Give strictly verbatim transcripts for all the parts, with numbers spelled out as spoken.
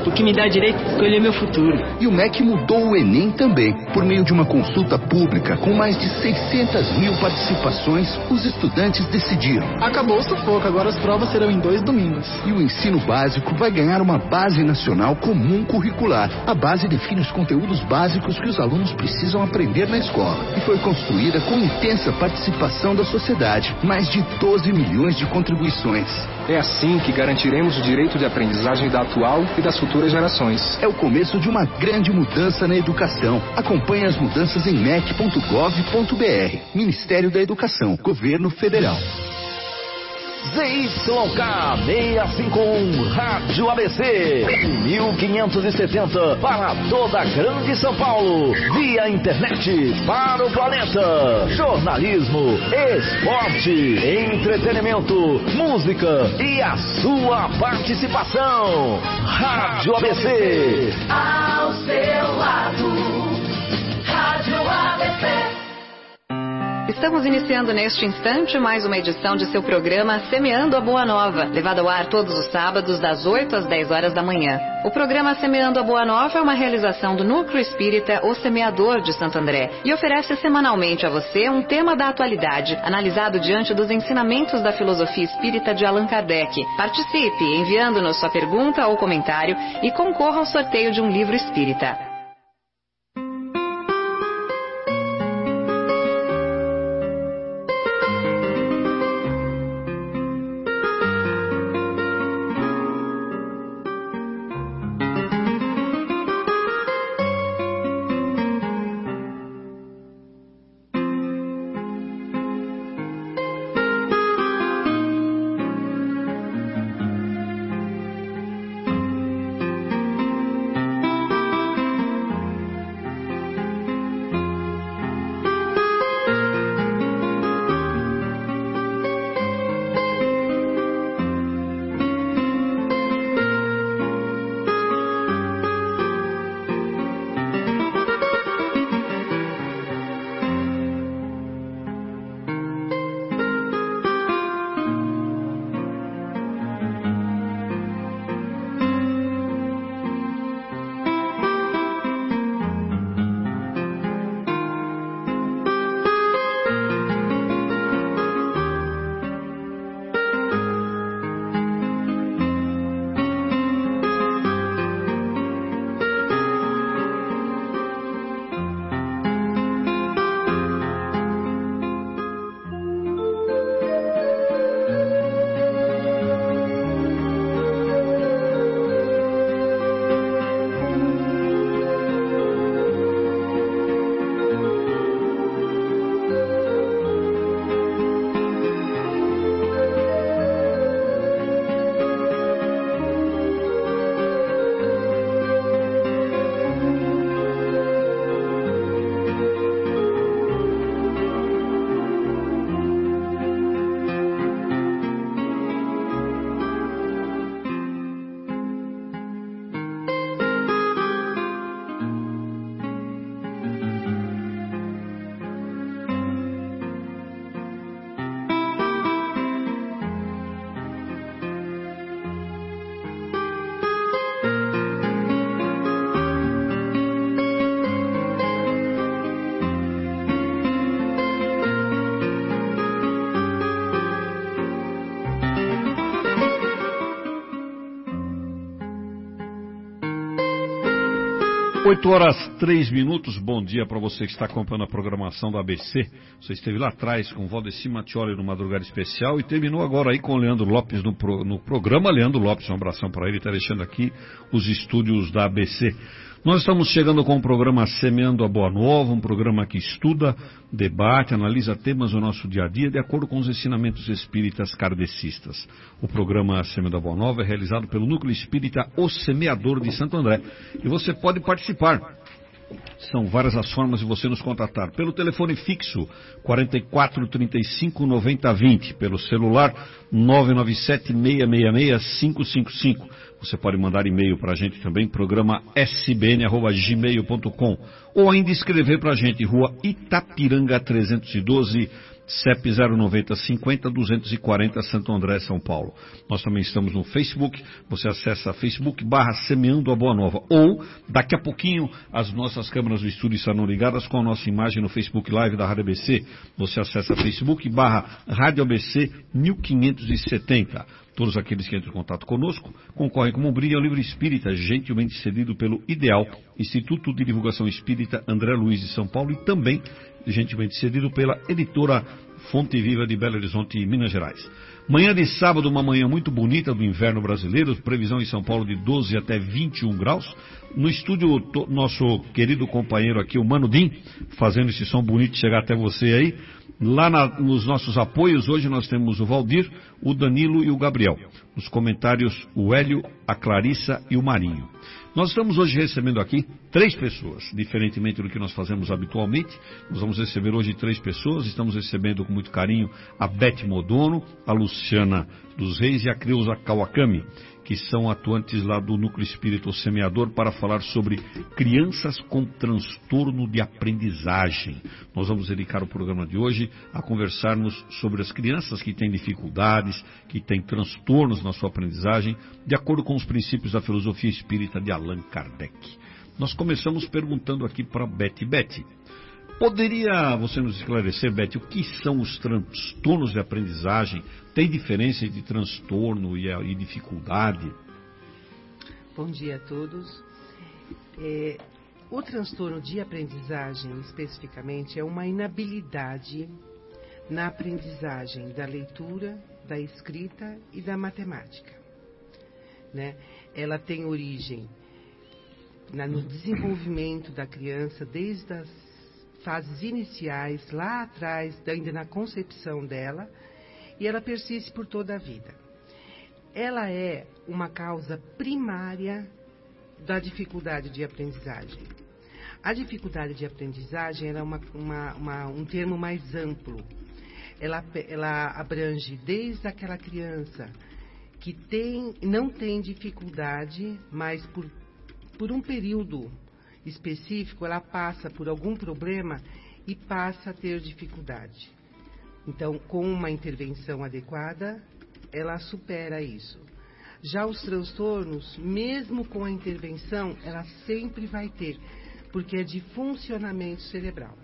o que me dá direito de escolher meu futuro. E o M E C mudou o Enem também. Por meio de uma consulta pública com mais de seiscentas mil participações, os estudantes decidiram. Acabou o sufoco, agora as provas serão em dois domingos. E o ensino básico vai ganhar uma base nacional comum curricular. A base define os conteúdos básicos que os alunos precisam aprender na escola. E foi construída com intensa participação da sociedade. Mais de doze milhões de contribuições. É assim que garantiremos o direito de aprendizagem da atual e das futuras gerações. É o começo de uma grande mudança na educação. Acompanhe as mudanças em m e c ponto gov ponto b r. Ministério da Educação, Governo Federal. Z Y K seiscentos e cinquenta e um Rádio A B C, mil quinhentos e setenta para toda a Grande São Paulo, via internet para o planeta. Jornalismo, esporte, entretenimento, música e a sua participação. Rádio A B C, ao seu lado. Rádio A B C. Estamos iniciando neste instante mais uma edição de seu programa Semeando a Boa Nova, levado ao ar todos os sábados das oito às dez horas da manhã. O programa Semeando a Boa Nova é uma realização do Núcleo Espírita O Semeador de Santo André e oferece semanalmente a você um tema da atualidade, analisado diante dos ensinamentos da filosofia espírita de Allan Kardec. Participe enviando-nos sua pergunta ou comentário e concorra ao sorteio de um livro espírita. oito horas, três minutos, bom dia para você que está acompanhando a programação da A B C. Você esteve lá atrás com Valdeci Mattioli no Madrugada Especial e terminou agora aí com o Leandro Lopes no, pro, no programa Leandro Lopes. Um abração para ele, está deixando aqui os estúdios da A B C. Nós estamos chegando com o programa Semeando a Boa Nova, um programa que estuda, debate, analisa temas do nosso dia a dia de acordo com os ensinamentos espíritas kardecistas. O programa Semeando a Boa Nova é realizado pelo Núcleo Espírita O Semeador de Santo André. E você pode participar. São várias as formas de você nos contatar. Pelo telefone fixo, quarenta e quatro, trinta e cinco, noventa, vinte. Pelo celular, nove nove sete, seis seis seis, cinco cinco cinco. Você pode mandar e-mail para a gente também, programa s b n arroba gmail ponto com. Ou ainda escrever para a gente, Rua Itapiranga trezentos e doze, C E P zero nove zero cinco zero dois quatro zero Santo André, São Paulo. Nós também estamos no Facebook, você acessa Facebook barra Semeando a Boa Nova, ou daqui a pouquinho as nossas câmeras do estúdio estarão ligadas com a nossa imagem no Facebook Live da Rádio A B C. Você acessa Facebook barra Rádio A B C mil quinhentos e setenta. Todos aqueles que entram em contato conosco concorrem como um brinde ao livro espírita, gentilmente cedido pelo IDEAL, Instituto de Divulgação Espírita André Luiz de São Paulo, e também gentilmente cedido pela editora Fonte Viva de Belo Horizonte, Minas Gerais. Manhã de sábado, uma manhã muito bonita do inverno brasileiro, previsão em São Paulo de doze até vinte e um graus. No estúdio, to, nosso querido companheiro aqui, o Mano Dim, fazendo esse som bonito chegar até você aí. Lá na, nos nossos apoios, hoje nós temos o Valdir, o Danilo e o Gabriel. Nos comentários, o Hélio, a Clarissa e o Marinho. Nós estamos hoje recebendo aqui três pessoas, diferentemente do que nós fazemos habitualmente. Nós vamos receber hoje três pessoas. Estamos recebendo com muito carinho a Beth Modono, a Luciana dos Reis e a Creuza Kawakami, que são atuantes lá do Núcleo Espírita Semeador, para falar sobre crianças com transtorno de aprendizagem. Nós vamos dedicar o programa de hoje a conversarmos sobre as crianças que têm dificuldades, que têm transtornos na sua aprendizagem, de acordo com os princípios da filosofia espírita de Allan Kardec. Nós começamos perguntando aqui para Beth. Beth, poderia você nos esclarecer, Beth, o que são os transtornos de aprendizagem? Tem diferença entre transtorno e, e dificuldade? Bom dia a todos. É, o transtorno de aprendizagem, especificamente, é uma inabilidade na aprendizagem da leitura, da escrita e da matemática. Né? Ela tem origem na, no desenvolvimento da criança, desde as fases iniciais, lá atrás, ainda na concepção dela, e ela persiste por toda a vida. Ela é uma causa primária da dificuldade de aprendizagem. A dificuldade de aprendizagem era uma, uma, uma, um termo mais amplo. Ela, ela abrange desde aquela criança que tem, não tem dificuldade, mas por, por um período específico, ela passa por algum problema e passa a ter dificuldade. Então, com uma intervenção adequada, ela supera isso. Já os transtornos, mesmo com a intervenção, ela sempre vai ter, porque é de funcionamento cerebral.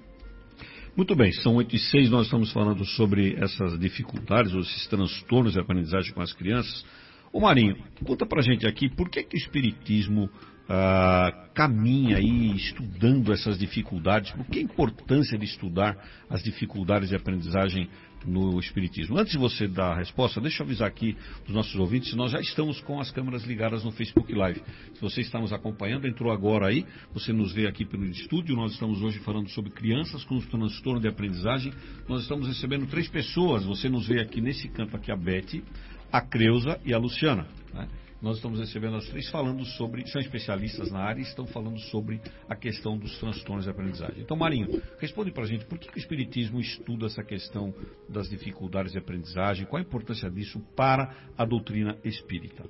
Muito bem, são oito e seis, nós estamos falando sobre essas dificuldades, ou esses transtornos de aprendizagem com as crianças. Ô Marinho, conta pra gente aqui, por que que o Espiritismo ah, caminha aí estudando essas dificuldades? Por que a importância de estudar as dificuldades de aprendizagem no Espiritismo? Antes de você dar a resposta, deixa eu avisar aqui os nossos ouvintes, nós já estamos com as câmeras ligadas no Facebook Live. Se você está nos acompanhando, entrou agora aí, você nos vê aqui pelo estúdio, nós estamos hoje falando sobre crianças com transtorno de aprendizagem. Nós estamos recebendo três pessoas, você nos vê aqui nesse canto aqui, a Beth, a Creuza e a Luciana, né? Nós estamos recebendo as três falando sobre, são especialistas na área e estão falando sobre a questão dos transtornos de aprendizagem. Então, Marinho, responde para a gente, por que, que o Espiritismo estuda essa questão das dificuldades de aprendizagem? Qual a importância disso para a doutrina espírita?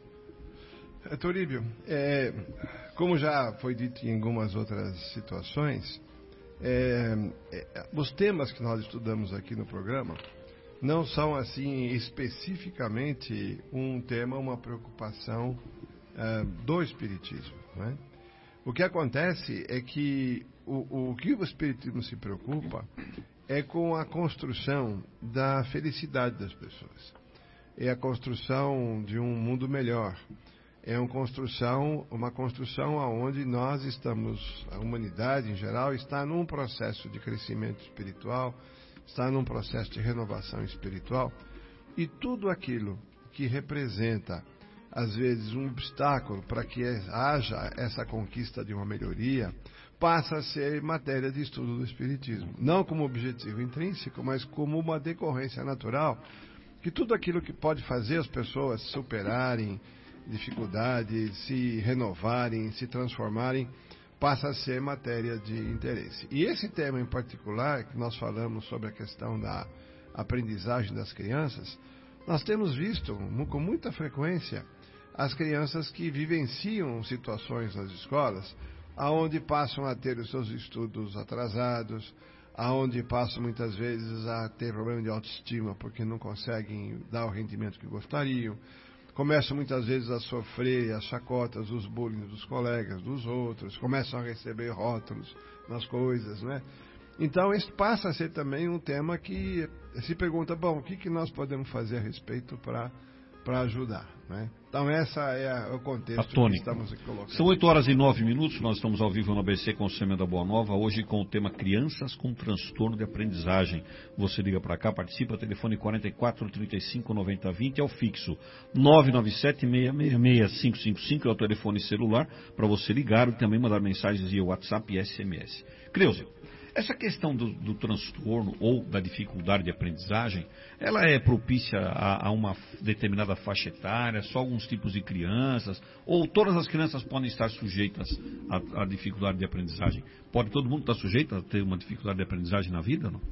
É, Toríbio, é, como já foi dito em algumas outras situações, é, é, os temas que nós estudamos aqui no programa não são, assim, especificamente um tema, uma preocupação uh, do Espiritismo, né? O que acontece é que o, o que o Espiritismo se preocupa é com a construção da felicidade das pessoas. É a construção de um mundo melhor. É uma construção, uma construção onde nós estamos, a humanidade em geral, está num processo de crescimento espiritual, está num processo de renovação espiritual, e tudo aquilo que representa, às vezes, um obstáculo para que haja essa conquista de uma melhoria, passa a ser matéria de estudo do Espiritismo. Não como objetivo intrínseco, mas como uma decorrência natural, que tudo aquilo que pode fazer as pessoas superarem dificuldades, se renovarem, se transformarem, passa a ser matéria de interesse. E esse tema em particular, que nós falamos sobre a questão da aprendizagem das crianças, nós temos visto com muita frequência as crianças que vivenciam situações nas escolas, aonde passam a ter os seus estudos atrasados, aonde passam muitas vezes a ter problema de autoestima porque não conseguem dar o rendimento que gostariam, começam muitas vezes a sofrer as chacotas, os bullying dos colegas, dos outros, começam a receber rótulos nas coisas, né? Então, isso passa a ser também um tema que se pergunta, bom, o que, que nós podemos fazer a respeito para para ajudar, né? Então, essa é a, o contexto que estamos aqui colocando. São oito horas e nove minutos, nós estamos ao vivo no A B C com o Semeando a Boa Nova, hoje com o tema Crianças com Transtorno de Aprendizagem. Você liga para cá, participa, telefone quarenta e quatro, trinta e cinco, noventa, vinte, é o fixo nove nove sete, seis seis seis, cinco cinco cinco, é o telefone celular para você ligar e também mandar mensagens via WhatsApp e S M S. Creuza, essa questão do, do transtorno ou da dificuldade de aprendizagem, ela é propícia a, a uma determinada faixa etária, só alguns tipos de crianças, ou todas as crianças podem estar sujeitas à, à dificuldade de aprendizagem? Pode todo mundo estar sujeito a ter uma dificuldade de aprendizagem na vida, não?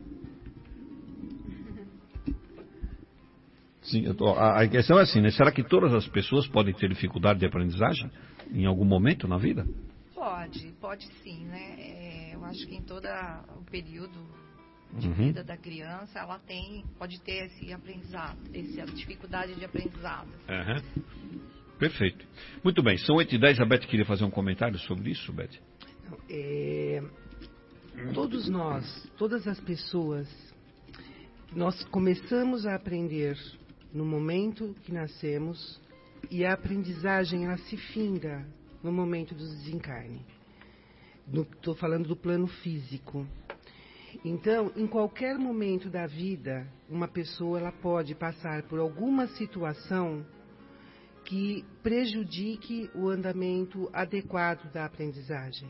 Sim, eu tô, a, a questão é assim, né? Será que todas as pessoas podem ter dificuldade de aprendizagem em algum momento na vida? Pode, pode sim, né? É, eu acho que em todo o período de Uhum. vida da criança, ela tem, pode ter esse aprendizado, essa dificuldade de aprendizado. Uhum. Perfeito. Muito bem, são oito e dez, a Beth queria fazer um comentário sobre isso, Beth? É, todos nós, todas as pessoas, nós começamos a aprender no momento que nascemos e a aprendizagem ela se finda no momento do desencarne. Estou falando do plano físico. Então, em qualquer momento da vida, uma pessoa ela pode passar por alguma situação que prejudique o andamento adequado da aprendizagem.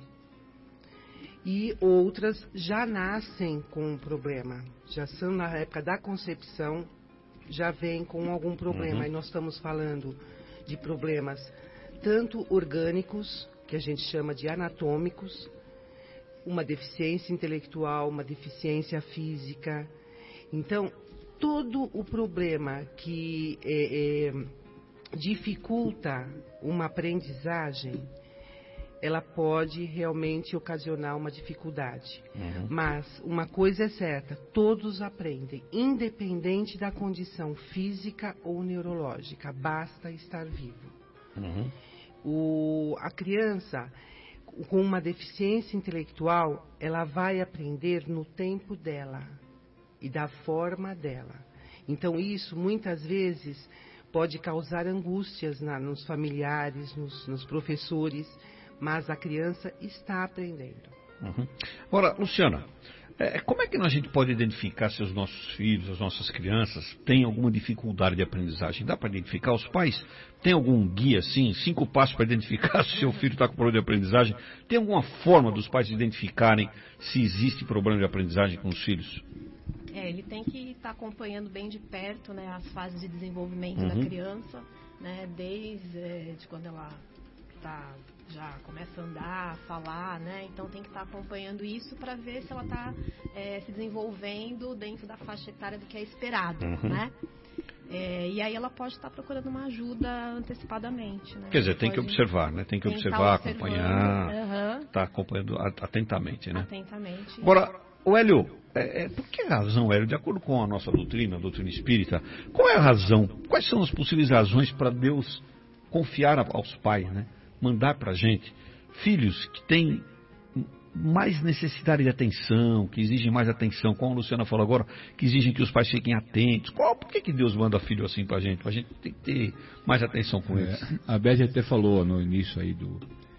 E outras já nascem com um problema, já são na época da concepção, já vêm com algum problema. Uhum. E nós estamos falando de problemas tanto orgânicos, que a gente chama de anatômicos, uma deficiência intelectual, uma deficiência física. Então, todo o problema que é, é, dificulta uma aprendizagem, ela pode realmente ocasionar uma dificuldade. Uhum. Mas uma coisa é certa, todos aprendem, independente da condição física ou neurológica, basta estar vivo. Uhum. O, a criança com uma deficiência intelectual, ela vai aprender no tempo dela e da forma dela. Então isso muitas vezes pode causar angústias na, nos familiares, nos, nos professores, mas a criança está aprendendo. Uhum. Agora, Luciana, é, como é que a gente pode identificar se os nossos filhos, as nossas crianças têm alguma dificuldade de aprendizagem? Dá para identificar? Os pais têm algum guia, assim, cinco passos para identificar se o seu filho está com problema de aprendizagem? Tem alguma forma dos pais identificarem se existe problema de aprendizagem com os filhos? É, ele tem que estar tá acompanhando bem de perto, né, as fases de desenvolvimento Uhum. da criança, né, desde é, de quando ela tá, já começa a andar, a falar, né, então tem que estar tá acompanhando isso para ver se ela está é, se desenvolvendo dentro da faixa etária do que é esperado, Uhum. né? É, e aí ela pode estar tá procurando uma ajuda antecipadamente, né? Quer dizer, tem pode, que observar, né? Tem que tem observar, tá acompanhar, uhum. tá acompanhando atentamente, né? Atentamente. Agora, o Hélio, é, é, por que razão, Hélio, de acordo com a nossa doutrina, a doutrina espírita, qual é a razão, quais são as possíveis razões para Deus confiar aos pais, né? Mandar para a gente filhos que têm mais necessidade de atenção, que exigem mais atenção, como a Luciana falou agora, que exigem que os pais fiquem atentos. Qual, por que, que Deus manda filho assim para a gente? Para a gente tem que ter mais atenção com eles. É, a Beth até falou no início aí do,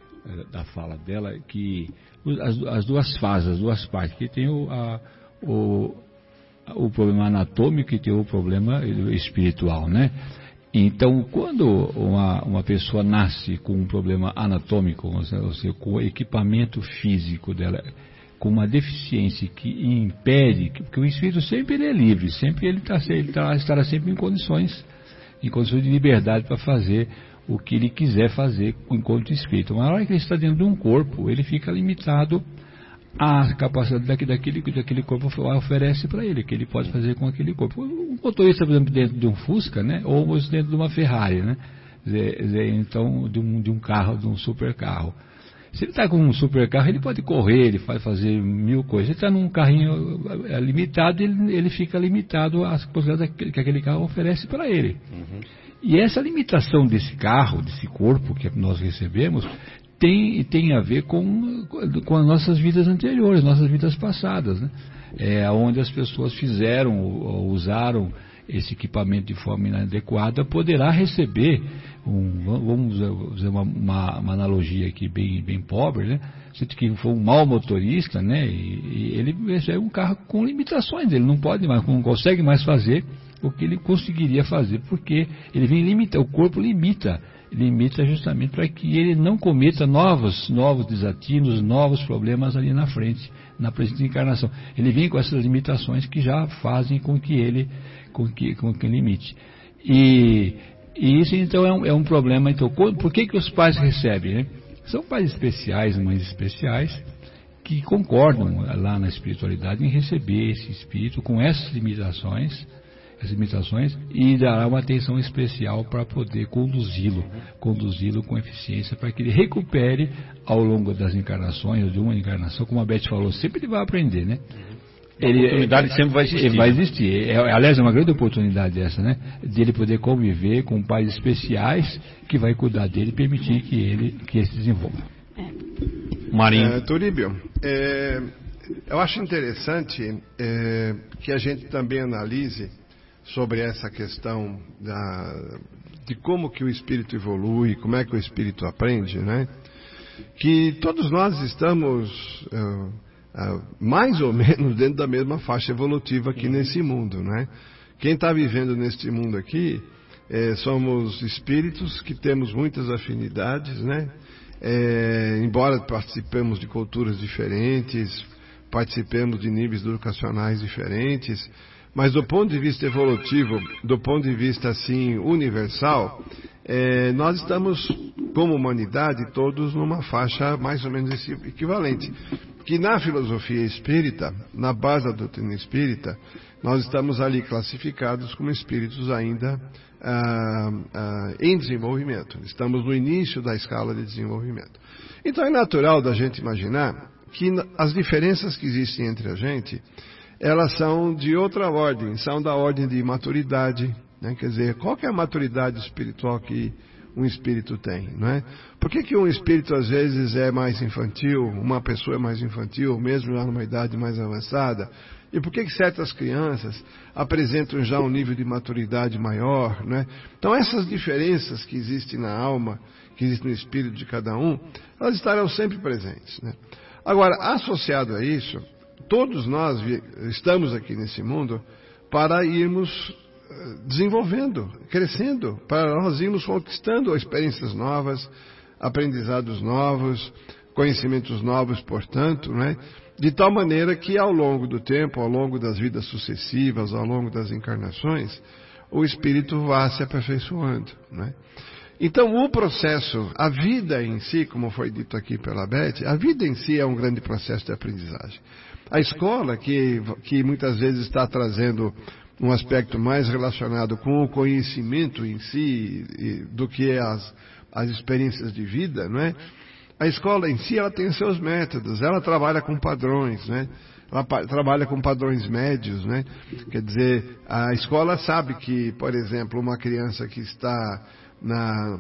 da fala dela que as, as duas fases, as duas partes, que tem o, a, o, o problema anatômico e tem o problema espiritual, né? Então, quando uma, uma pessoa nasce com um problema anatômico, ou seja, com o equipamento físico dela, com uma deficiência que impede, porque o espírito sempre ele é livre, sempre ele, tá, ele tá, estará sempre em condições, em condições de liberdade para fazer o que ele quiser fazer enquanto espírito. Mas na hora que ele está dentro de um corpo, ele fica limitado à capacidade daquele, daquele corpo oferece para ele, que ele pode fazer com aquele corpo. Um motorista, por exemplo, dentro de um Fusca, né, ou dentro de uma Ferrari, né, então de um, de um carro, de um super carro. Se ele está com um super carro, ele pode correr, ele pode fazer mil coisas. Se ele está num carrinho limitado, ele, ele fica limitado às possibilidades que aquele carro oferece para ele. Uhum. E essa limitação desse carro, desse corpo que nós recebemos, tem, tem a ver com, com as nossas vidas anteriores, nossas vidas passadas, né? É, onde as pessoas fizeram ou usaram esse equipamento de forma inadequada, poderá receber, um, vamos fazer uma, uma, uma analogia aqui bem, bem pobre, né? Se que for um mau motorista, né? E, e ele recebe um carro com limitações, ele não pode mais, não consegue mais fazer o que ele conseguiria fazer, porque ele vem limitar, o corpo limita, limita justamente para que ele não cometa novos, novos desatinos, novos problemas ali na frente, na presente encarnação. Ele vem com essas limitações que já fazem com que ele, com que, com que limite. E, e isso então é um, é um problema. Então, por que que os pais recebem, né? São pais especiais, mães especiais, que concordam lá na espiritualidade em receber esse espírito com essas limitações, as limitações, e dará uma atenção especial para poder conduzi-lo, conduzi-lo com eficiência, para que ele recupere ao longo das encarnações, ou de uma encarnação, como a Beth falou, sempre ele vai aprender, né? A ele, oportunidade ele, sempre vai existir. Ele vai existir. É, aliás, é uma grande oportunidade essa, né? De ele poder conviver com pais especiais que vai cuidar dele e permitir que ele, que ele se desenvolva. Marinho. É, Turíbio, é, eu acho interessante é, que a gente também analise sobre essa questão da, de como que o espírito evolui, como é que o espírito aprende, né? Que todos nós estamos uh, uh, mais ou menos dentro da mesma faixa evolutiva aqui nesse mundo, né? Quem está vivendo neste mundo aqui é, somos espíritos que temos muitas afinidades, né? É, embora participemos de culturas diferentes, participemos de níveis educacionais diferentes, mas do ponto de vista evolutivo, do ponto de vista assim universal, é, nós estamos como humanidade todos numa faixa mais ou menos equivalente. Que na filosofia espírita, na base da doutrina espírita, nós estamos ali classificados como espíritos ainda ah, ah, em desenvolvimento. Estamos no início da escala de desenvolvimento. Então é natural da gente imaginar que as diferenças que existem entre a gente, elas são de outra ordem, são da ordem de maturidade, né? Quer dizer, qual que é a maturidade espiritual que um espírito tem, não é? Por que que um espírito às vezes é mais infantil, uma pessoa é mais infantil, mesmo já numa idade mais avançada? E por que que certas crianças apresentam já um nível de maturidade maior, não é? Então essas diferenças que existem na alma, que existem no espírito de cada um, elas estarão sempre presentes, né? Agora, associado a isso, todos nós estamos aqui nesse mundo para irmos desenvolvendo, crescendo, para nós irmos conquistando experiências novas, aprendizados novos, conhecimentos novos, portanto, né? De tal maneira que ao longo do tempo, ao longo das vidas sucessivas, ao longo das encarnações, o espírito vá se aperfeiçoando, né? Então o processo, a vida em si, como foi dito aqui pela Beth, a vida em si é um grande processo de aprendizagem. A escola, que, que muitas vezes está trazendo um aspecto mais relacionado com o conhecimento em si do que as, as experiências de vida, não é? A escola em si, ela tem seus métodos, ela trabalha com padrões, né? Ela pa- trabalha com padrões médios, né? Quer dizer, a escola sabe que, por exemplo, uma criança que está na,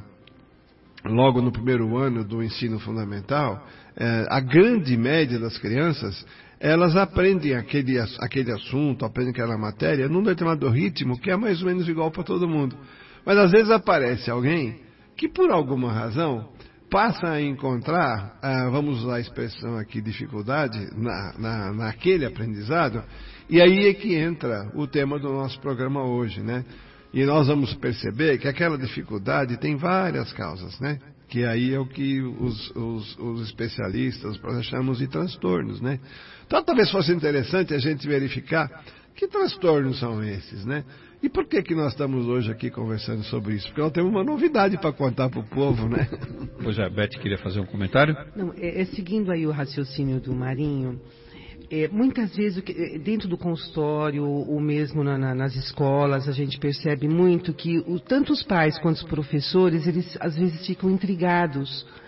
logo no primeiro ano do ensino fundamental, é, a grande média das crianças, elas aprendem aquele, aquele assunto, aprendem aquela matéria num determinado ritmo que é mais ou menos igual para todo mundo. Mas às vezes aparece alguém que por alguma razão passa a encontrar, ah, vamos usar a expressão aqui, dificuldade na, na, naquele aprendizado, e aí é que entra o tema do nosso programa hoje, né? E nós vamos perceber que aquela dificuldade tem várias causas, né? Que aí é o que os, os, os especialistas nós chamamos de transtornos, né? Então talvez fosse interessante a gente verificar que transtornos são esses, né? E por que que nós estamos hoje aqui conversando sobre isso? Porque nós temos uma novidade para contar para o povo, né? Pois é, Beth queria fazer um comentário? Não, é, é, seguindo aí o raciocínio do Marinho, é, muitas vezes dentro do consultório ou mesmo na, na, nas escolas a gente percebe muito que o, tanto os pais quanto os professores, eles às vezes ficam intrigados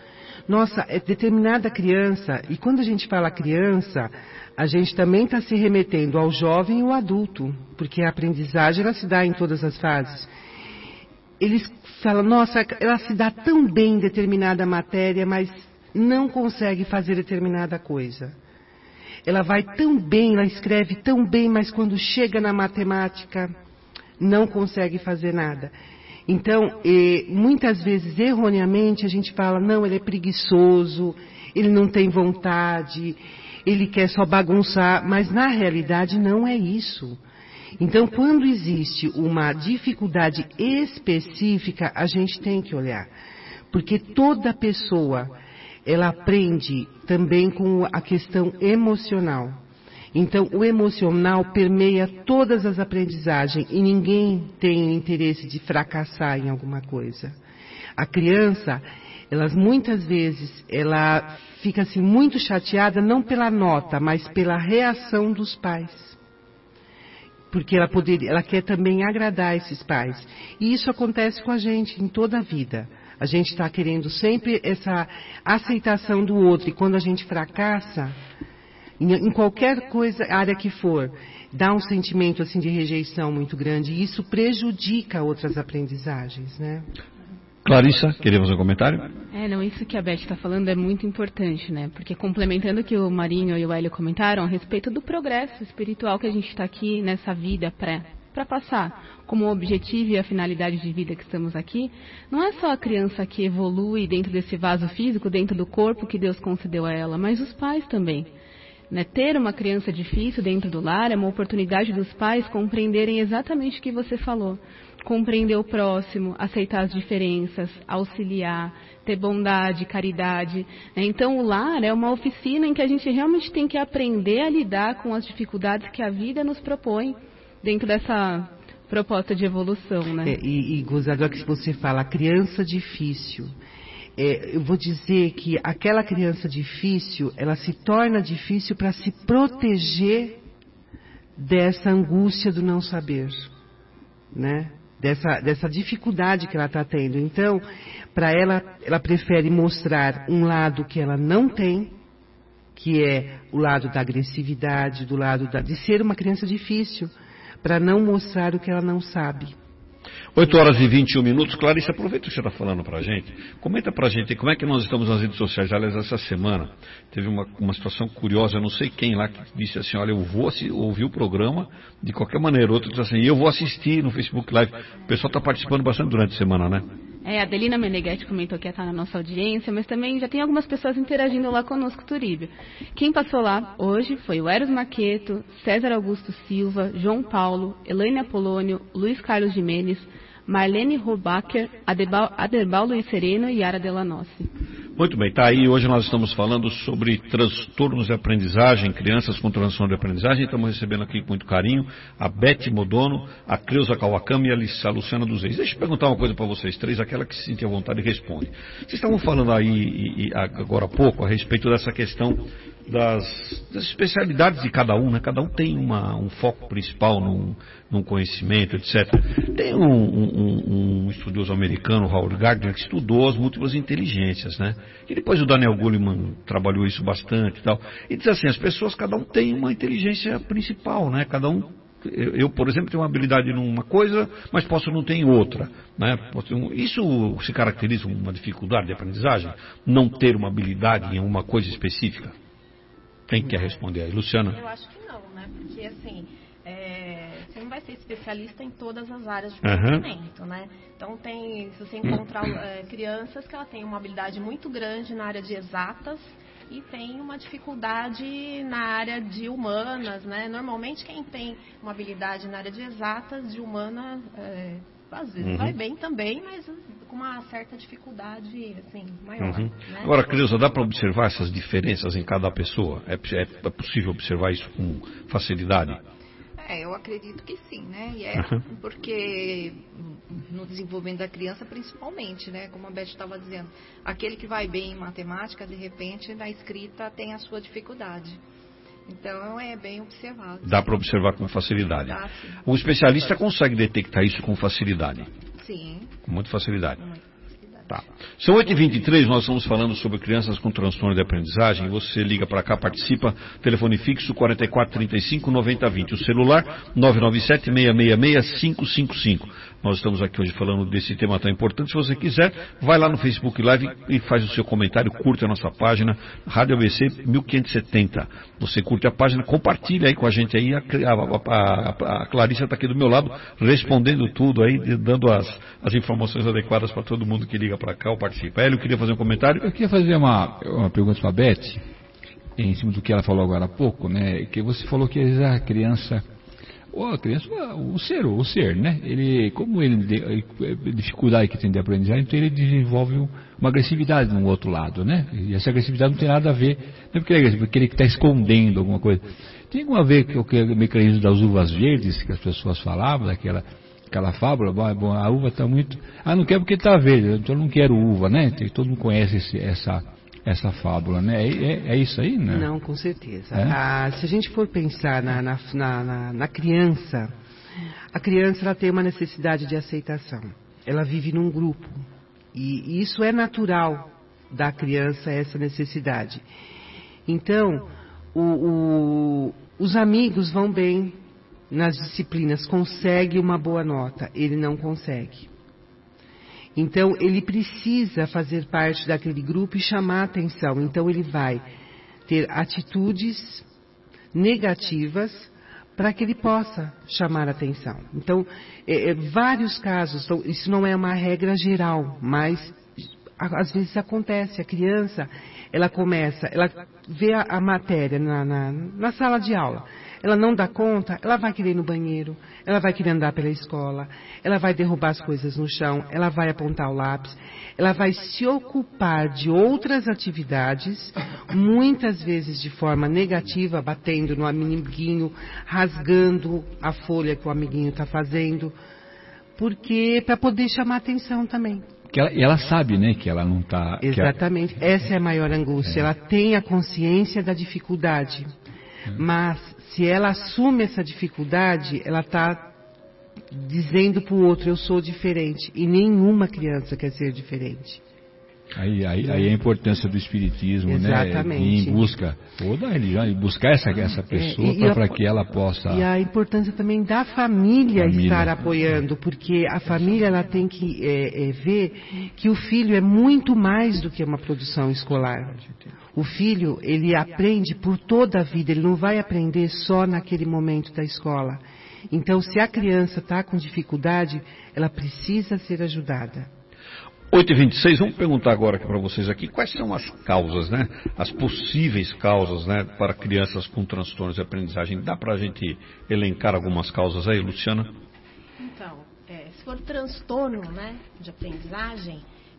nossa, é determinada criança, e quando a gente fala criança, a gente também está se remetendo ao jovem e ao adulto, porque a aprendizagem ela se dá em todas as fases. Eles falam, nossa, ela se dá tão bem em determinada matéria, mas não consegue fazer determinada coisa. Ela vai tão bem, ela escreve tão bem, mas quando chega na matemática, não consegue fazer nada. Então, eh, muitas vezes, erroneamente, a gente fala, não, ele é preguiçoso, ele não tem vontade, ele quer só bagunçar, mas na realidade não é isso. Então, quando existe uma dificuldade específica, a gente tem que olhar. Porque toda pessoa, ela aprende também com a questão emocional. Então, o emocional permeia todas as aprendizagens e ninguém tem interesse de fracassar em alguma coisa. A criança, elas muitas vezes, ela fica assim muito chateada, não pela nota, mas pela reação dos pais. Porque ela, poderia, ela quer também agradar esses pais. E isso acontece com a gente em toda a vida. A gente está querendo sempre essa aceitação do outro. E quando a gente fracassa, em, em qualquer coisa, área que for, dá um sentimento assim de rejeição muito grande. E isso prejudica outras aprendizagens, né? Clarissa, queríamos um comentário? É, não, isso que a Beth está falando é muito importante, né? Porque complementando o que o Marinho e o Hélio comentaram a respeito do progresso espiritual que a gente está aqui nessa vida pré, para passar como objetivo e a finalidade de vida que estamos aqui, não é só a criança que evolui dentro desse vaso físico, dentro do corpo que Deus concedeu a ela, mas os pais também. Né? Ter uma criança difícil dentro do lar é uma oportunidade dos pais compreenderem exatamente o que você falou. Compreender o próximo, aceitar as diferenças, auxiliar, ter bondade, caridade. Então, o lar é uma oficina em que a gente realmente tem que aprender a lidar com as dificuldades que a vida nos propõe dentro dessa proposta de evolução, né? É, e, e gozador que você fala, criança difícil. É, eu vou dizer que aquela criança difícil, ela se torna difícil para se proteger dessa angústia do não saber, né? Dessa, dessa dificuldade que ela está tendo. Então, para ela, ela prefere mostrar um lado que ela não tem, que é o lado da agressividade, do lado da, de ser uma criança difícil, para não mostrar o que ela não sabe. oito horas e vinte e um minutos. Clarice, aproveita o que você está falando para a gente. Comenta para a gente como é que nós estamos nas redes sociais. Aliás, essa semana teve uma, uma situação curiosa. Eu não sei quem lá que disse assim, olha, eu vou ouvir o programa de qualquer maneira. Outro disse assim, eu vou assistir no Facebook Live. O pessoal está participando bastante durante a semana, né? É, a Adelina Meneghetti comentou que ia estar na nossa audiência, mas também já tem algumas pessoas interagindo lá conosco, Turíbio. Quem passou lá hoje foi o Eros Maqueto, César Augusto Silva, João Paulo, Elaine Apolônio, Luiz Carlos Jimenez, Marlene Robacher, Aderbal Luiz Sereno e Yara Delanossi. Muito bem, tá aí. Hoje nós estamos falando sobre transtornos de aprendizagem, crianças com transtorno de aprendizagem. Estamos recebendo aqui com muito carinho a Beth Modono, a Creuza Kawakami e a Luciana dos Reis. Deixa eu perguntar uma coisa para vocês três, aquela que se sente à vontade responde. Vocês estavam falando aí e, e, agora há pouco a respeito dessa questão das, das especialidades de cada um, né? Cada um tem uma, um foco principal num, num conhecimento, etcétera. Tem um, um, um estudioso americano, Howard Gardner, que estudou as múltiplas inteligências, né? E depois o Daniel Goleman trabalhou isso bastante e tal. E diz assim, as pessoas, cada um tem uma inteligência principal, né? Cada um, eu, eu por exemplo, tenho uma habilidade numa coisa, mas posso não ter em outra, né? Isso se caracteriza como uma dificuldade de aprendizagem? Não ter uma habilidade em uma coisa específica? Quem quer responder aí? Luciana? Eu acho que não, né? Porque, assim, é, você não vai ser especialista em todas as áreas de Uhum. conhecimento, né? Então, tem, se você encontrar é, crianças que ela tem uma habilidade muito grande na área de exatas e tem uma dificuldade na área de humanas, né? Normalmente, quem tem uma habilidade na área de exatas, de humana... É, às vezes uhum. vai bem também, mas com uma certa dificuldade assim, maior. Uhum. Né? Agora, Creuza, dá para observar essas diferenças em cada pessoa? É, é, é possível observar isso com facilidade? É, eu acredito que sim, né? E é uhum. porque no desenvolvimento da criança, principalmente, né? Como a Beth estava dizendo, aquele que vai bem em matemática, de repente, na escrita tem a sua dificuldade. Então, é bem observado. Dá para observar com facilidade. Dá, sim. O especialista consegue detectar isso com facilidade? Sim. Com muita facilidade. Com muita facilidade. Tá. São oito e vinte e três, nós estamos falando sobre crianças com transtorno de aprendizagem. Você liga para cá, participa, telefone fixo quarenta e quatro, trinta e cinco, noventa, vinte. O celular nove nove sete, seis seis seis, cinco cinco cinco. Nós estamos aqui hoje falando desse tema tão importante. Se você quiser, vai lá no Facebook Live e faz o seu comentário, curte a nossa página, Rádio A B C mil quinhentos e setenta. Você curte a página, compartilha aí com a gente aí. A, a, a, a Clarissa está aqui do meu lado, respondendo tudo aí, dando as, as informações adequadas para todo mundo que liga para cá ou participa. Hélio, queria fazer um comentário? Eu queria fazer uma, uma pergunta para a Beth, em cima do que ela falou agora há pouco, né? Que você falou que às vezes a criança, ou a criança, o ser, o ser, né? Ele, como ele dificuldade que tem de aprendizagem, então ele desenvolve uma agressividade no outro lado, né? E essa agressividade não tem nada a ver, não é porque ele é agressivo, porque ele está escondendo alguma coisa. Tem alguma a ver com o mecanismo das uvas verdes que as pessoas falavam, daquela aquela fábula, bom, a uva está muito... Ah, não quero porque está verde, então eu não quero uva, né? Todo mundo conhece esse, essa, essa fábula, né? É, é, é isso aí, né? Não, com certeza. É? Ah, se a gente for pensar na, na, na, na criança, a criança ela tem uma necessidade de aceitação. Ela vive num grupo. E, e isso é natural da criança, essa necessidade. Então, o, o, os amigos vão bem nas disciplinas, consegue uma boa nota, ele não consegue. Então, ele precisa fazer parte daquele grupo e chamar a atenção. Então, ele vai ter atitudes negativas para que ele possa chamar a atenção. Então, é, é, vários casos, então, isso não é uma regra geral, mas às vezes acontece. A criança, ela começa, ela vê a, a matéria na, na, na sala de aula. Ela não dá conta, ela vai querer ir no banheiro, ela vai querer andar pela escola, ela vai derrubar as coisas no chão, ela vai apontar o lápis, ela vai se ocupar de outras atividades, muitas vezes de forma negativa, batendo no amiguinho, rasgando a folha que o amiguinho está fazendo, porque para poder chamar atenção também. Que ela, e ela sabe, né, que ela não está... Exatamente, ela... essa é a maior angústia, é. Ela tem a consciência da dificuldade. Mas, se ela assume essa dificuldade, ela está dizendo para o outro, eu sou diferente. E nenhuma criança quer ser diferente. Aí, aí, aí a importância do espiritismo, exatamente, né? Ir em busca, ou da religião, e buscar essa, essa pessoa é, para que ela possa... E a importância também da família, família. estar apoiando, porque a família ela tem que é, é, ver que o filho é muito mais do que uma produção escolar. O filho, ele aprende por toda a vida, ele não vai aprender só naquele momento da escola. Então, se a criança está com dificuldade, ela precisa ser ajudada. oito e vinte e seis, vamos perguntar agora para vocês aqui, quais são as causas, né? As possíveis causas, né, para crianças com transtornos de aprendizagem. Dá para a gente elencar algumas causas aí, Luciana? Então, é, se for transtorno, né, de aprendizagem,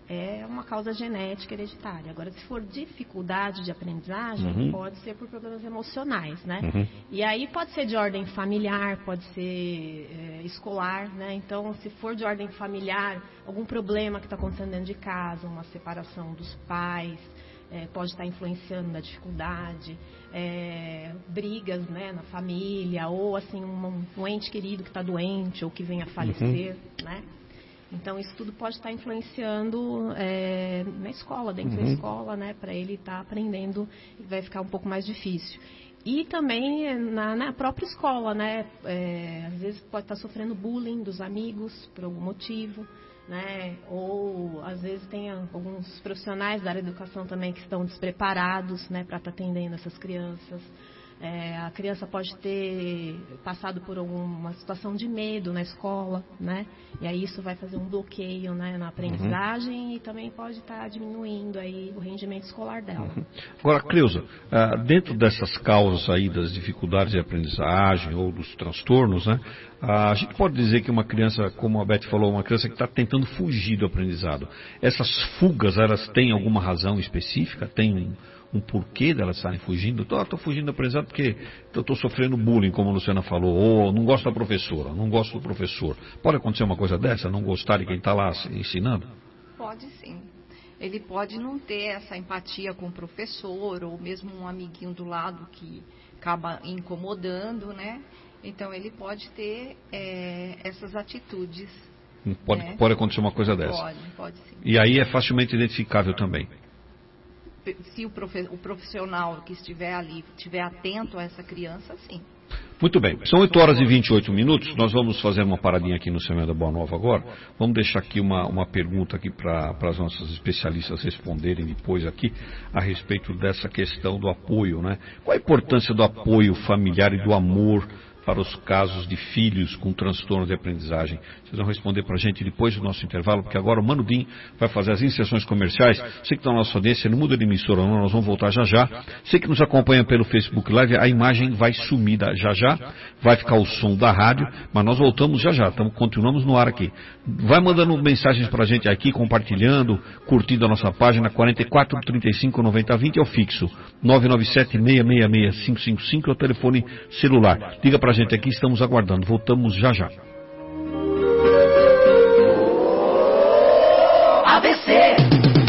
é uma causa genética hereditária. Agora, se for dificuldade de aprendizagem, uhum. pode ser por problemas emocionais, né? Uhum. E aí pode ser de ordem familiar, pode ser é, escolar, né? Então, se for de ordem familiar, algum problema que está acontecendo dentro de casa, uma separação dos pais, é, pode estar influenciando na dificuldade, é, brigas, né, na família, ou assim, um, um ente querido que está doente ou que vem a falecer, uhum. né? Então, isso tudo pode estar influenciando é, na escola, dentro uhum. da escola, né? Para ele estar aprendendo, vai ficar um pouco mais difícil. E também na, na própria escola, né? É, às vezes pode estar sofrendo bullying dos amigos por algum motivo, né? Ou às vezes tem alguns profissionais da área da educação também que estão despreparados, né? Para estar atendendo essas crianças. É, a criança pode ter passado por alguma situação de medo na escola, né? E aí isso vai fazer um bloqueio, né, na aprendizagem uhum. e também pode estar diminuindo aí o rendimento escolar dela. Uhum. Agora, Cleusa, uh, dentro dessas causas aí das dificuldades de aprendizagem ou dos transtornos, né? Uh, a gente pode dizer que uma criança, como a Beth falou, uma criança que está tentando fugir do aprendizado, essas fugas, elas têm alguma razão específica? Tem um... um porquê delas estarem fugindo? Estou oh, fugindo do aprendizado porque estou sofrendo bullying, como a Luciana falou, ou não gosto da professora, não gosto do professor. Pode acontecer uma coisa dessa, não gostar de quem está lá ensinando? Pode sim. Ele pode não ter essa empatia com o professor, ou mesmo um amiguinho do lado que acaba incomodando, né? Então ele pode ter é, essas atitudes Pode, é. pode acontecer uma coisa dessa. Pode, pode sim. E aí é facilmente identificável também. Se o profissional que estiver ali estiver atento a essa criança, sim. Muito bem, são oito horas e vinte e oito minutos, nós vamos fazer uma paradinha aqui no Semeando a Boa Nova agora. Vamos deixar aqui uma, uma pergunta aqui para as nossas especialistas responderem depois aqui a respeito dessa questão do apoio, né? Qual a importância do apoio familiar e do amor para os casos de filhos com transtorno de aprendizagem? Vocês vão responder para a gente depois do nosso intervalo, porque agora o Mano Dim vai fazer as inserções comerciais. Você que está na nossa audiência, não muda de emissora não, nós vamos voltar já já. Você que nos acompanha pelo Facebook Live, a imagem vai sumir já já, vai ficar o som da rádio, mas nós voltamos já já, tamo, continuamos no ar aqui. Vai mandando mensagens para a gente aqui, compartilhando, curtindo a nossa página, quarenta e quatro, trinta e cinco, noventa, vinte é o fixo, nove nove sete, seis seis seis, cinco cinco cinco é o telefone celular. Liga para a gente aqui, estamos aguardando, voltamos já já. A B C.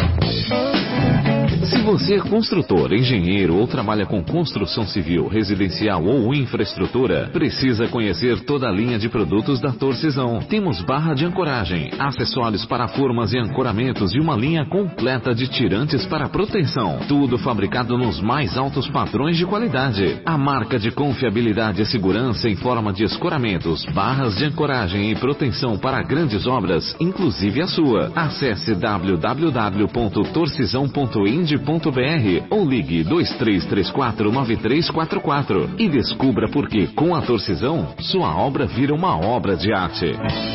Se você é construtor, engenheiro ou trabalha com construção civil, residencial ou infraestrutura, precisa conhecer toda a linha de produtos da Torcisão. Temos barra de ancoragem, acessórios para formas e ancoramentos e uma linha completa de tirantes para proteção. Tudo fabricado nos mais altos padrões de qualidade. A marca de confiabilidade e segurança em forma de escoramentos, barras de ancoragem e proteção para grandes obras, inclusive a sua. Acesse w w w ponto torcisão ponto ind ponto b r ou ligue dois três três quatro, nove três quatro quatro e descubra por que com a Torcisão sua obra vira uma obra de arte.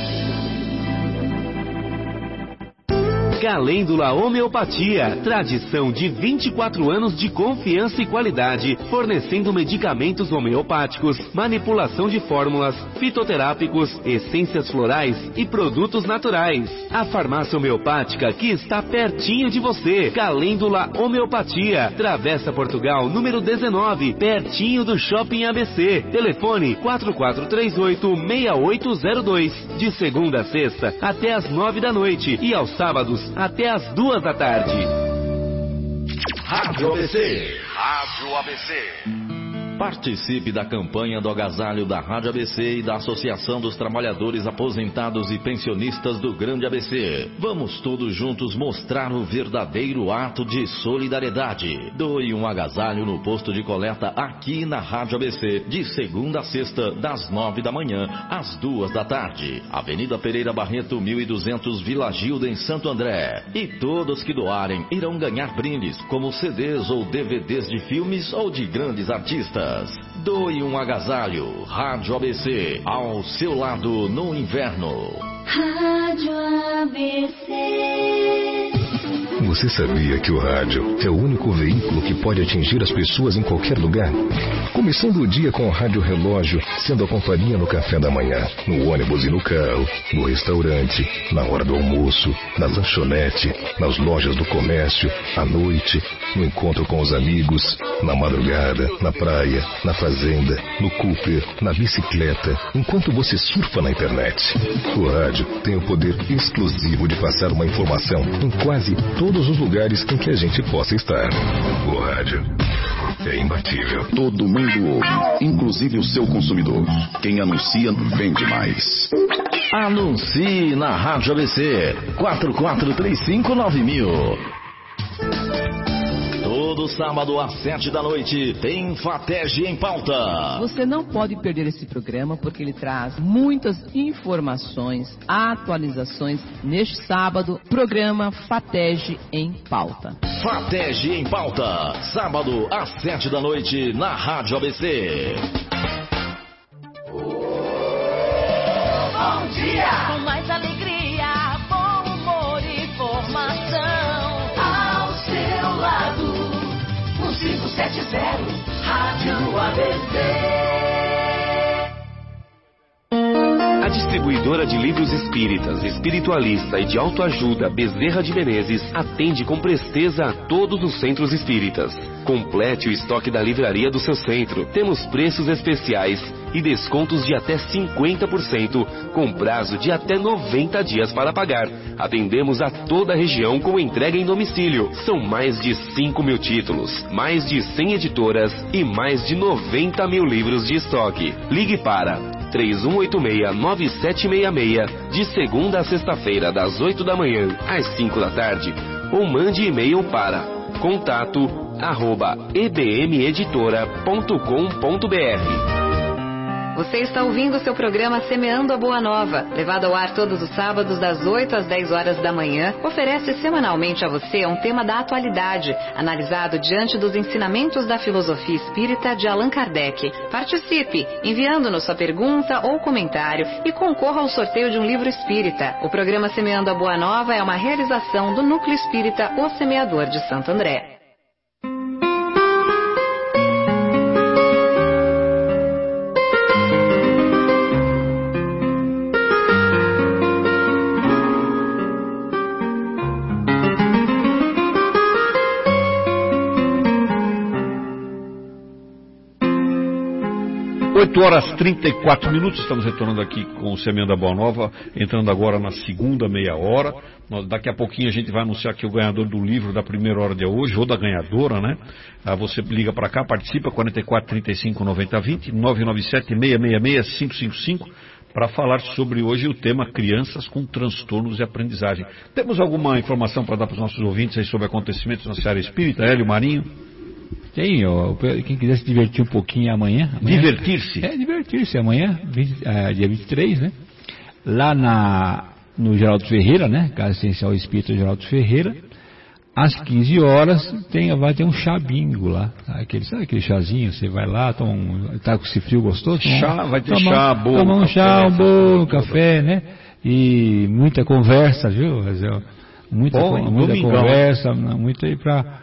Calêndula Homeopatia, tradição de vinte e quatro anos de confiança e qualidade, fornecendo medicamentos homeopáticos, manipulação de fórmulas, fitoterápicos, essências florais e produtos naturais. A farmácia homeopática que está pertinho de você. Calêndula Homeopatia, Travessa Portugal, número dezenove, pertinho do Shopping A B C. Telefone quatro quatro três oito, seis oito zero dois, de segunda a sexta até às nove da noite e aos sábados até às duas da tarde. Rádio A B C. Rádio A B C. Participe da campanha do agasalho da Rádio A B C e da Associação dos Trabalhadores Aposentados e Pensionistas do Grande A B C. Vamos todos juntos mostrar o verdadeiro ato de solidariedade. Doe um agasalho no posto de coleta aqui na Rádio A B C, de segunda a sexta, das nove da manhã às duas da tarde. Avenida Pereira Barreto, mil e duzentos, Vila Gilda, em Santo André. E todos que doarem irão ganhar brindes, como C Ds ou D V Ds de filmes ou de grandes artistas. Doe um agasalho. Rádio A B C, ao seu lado no inverno. Rádio A B C. Você sabia que o rádio é o único veículo que pode atingir as pessoas em qualquer lugar? Começando o dia com o rádio relógio, sendo a companhia no café da manhã, no ônibus e no carro, no restaurante, na hora do almoço, na lanchonete, nas lojas do comércio, à noite, no encontro com os amigos, na madrugada, na praia, na fazenda, no Cooper, na bicicleta, enquanto você surfa na internet. O rádio tem o poder exclusivo de passar uma informação em quase todos os lugares em que a gente possa estar. O rádio é imbatível. Todo mundo ouve, inclusive o seu consumidor. Quem anuncia vende mais. Anuncie na Rádio A B C, quatro quatro três cinco nove mil. Todo sábado às sete da noite tem Fatege em Pauta. Você não pode perder esse programa porque ele traz muitas informações, atualizações. Neste sábado, programa Fatege em Pauta. Fatege em Pauta, sábado às sete da noite na Rádio A B C. Bom dia! Com mais alegria, bom humor e informação. Ao seu lado, um cinco sete zero, Rádio A B C. A distribuidora de livros espíritas, espiritualista e de autoajuda Bezerra de Menezes atende com presteza a todos os centros espíritas. Complete o estoque da livraria do seu centro. Temos preços especiais e descontos de até cinquenta por cento, com prazo de até noventa dias para pagar. Atendemos a toda a região com entrega em domicílio. São mais de cinco mil títulos, mais de cem editoras e mais de noventa mil livros de estoque. Ligue para três um oito seis, nove sete seis seis, de segunda a sexta-feira, das oito da manhã às cinco da tarde, ou mande e-mail para contato arroba e b m editora ponto com ponto b r. Você está ouvindo o seu programa Semeando a Boa Nova, levado ao ar todos os sábados das oito às dez horas da manhã, oferece semanalmente a você um tema da atualidade, analisado diante dos ensinamentos da filosofia espírita de Allan Kardec. Participe, enviando-nos sua pergunta ou comentário e concorra ao sorteio de um livro espírita. O programa Semeando a Boa Nova é uma realização do Núcleo Espírita O Semeador de Santo André. oito horas e trinta e quatro minutos, estamos retornando aqui com o Semeando a Boa Nova, entrando agora na segunda meia hora. Nós, daqui a pouquinho a gente vai anunciar aqui o ganhador do livro da primeira hora de hoje, ou da ganhadora, né? Ah, você liga para cá, participa, quarenta e quatro, trinta e cinco, noventa, vinte, nove nove sete, seis seis seis, cinco cinco cinco, para falar sobre hoje o tema crianças com transtornos de aprendizagem. Temos alguma informação para dar para os nossos ouvintes aí sobre acontecimentos na seara espírita, Hélio Marinho? Tem, ó, quem quiser se divertir um pouquinho amanhã. amanhã divertir-se? É, divertir-se amanhã, vinte, é, dia vinte e três, né? Lá na, no Geraldo Ferreira, né? Casa Essencial Espírita Geraldo Ferreira, às quinze horas, tem, vai ter um chá bingo lá. Aquele, sabe aquele chazinho? Você vai lá, toma um, tá com esse frio gostoso? Toma, chá, vai ter toma, chá, bolo. Toma um café, chá, um bolo, um café, né? E muita conversa, viu? Muita, Bom, muita conversa, muita aí pra.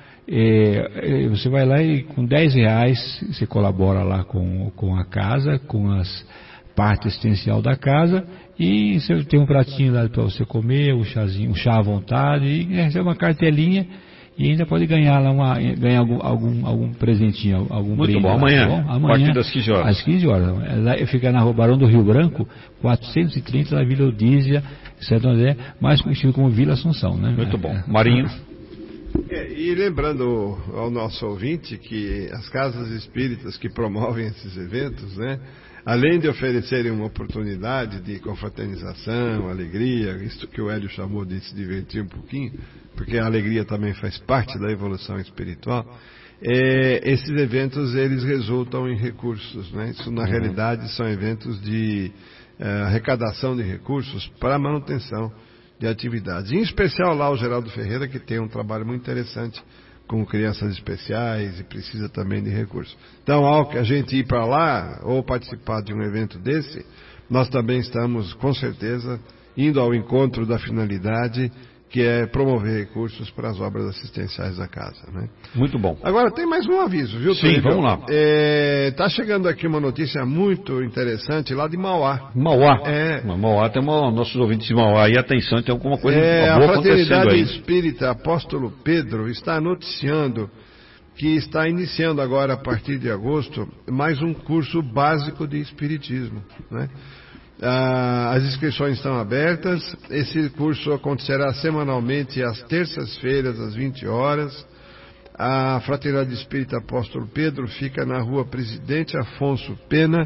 É, você vai lá e com dez reais você colabora lá com, com a casa, com as partes essencial da casa, e você tem um pratinho lá para você comer, um chazinho, um chá à vontade, e recebe uma cartelinha e ainda pode ganhar lá uma, ganhar algum, algum, algum presentinho, algum Muito brinde. bom, lá, amanhã, tá bom? Amanhã, a partir das quinze horas. Às quinze horas. Lá fica na Rua Barão do Rio Branco, quatrocentos e trinta, na Vila Odísia, Santo André, mais conhecido como Vila Assunção, né? Muito bom. Marinho. É, e lembrando ao nosso ouvinte que as casas espíritas que promovem esses eventos, né, além de oferecerem uma oportunidade de confraternização, alegria, isso que o Hélio chamou de se divertir um pouquinho, porque a alegria também faz parte da evolução espiritual, é, esses eventos eles resultam em recursos, né? Isso na uhum. realidade são eventos de é, arrecadação de recursos para a manutenção de atividades. Em especial lá o Geraldo Ferreira, que tem um trabalho muito interessante com crianças especiais e precisa também de recursos. Então, ao que a gente ir para lá ou participar de um evento desse, nós também estamos, com certeza, indo ao encontro da finalidade, que é promover recursos para as obras assistenciais da casa, né? Muito bom. Agora, tem mais um aviso, viu, Sim, Tony? vamos lá. Está é, chegando aqui uma notícia muito interessante lá de Mauá. Mauá? É. Mauá, tem uma, nossos ouvintes de Mauá, e atenção, tem alguma coisa é, boa acontecendo aí. A Fraternidade Espírita Apóstolo Pedro está noticiando que está iniciando agora, a partir de agosto, mais um curso básico de Espiritismo, né? Ah, as inscrições estão abertas. Esse curso acontecerá semanalmente às terças-feiras, às vinte horas. A Fraternidade Espírita Apóstolo Pedro fica na rua Presidente Afonso Pena,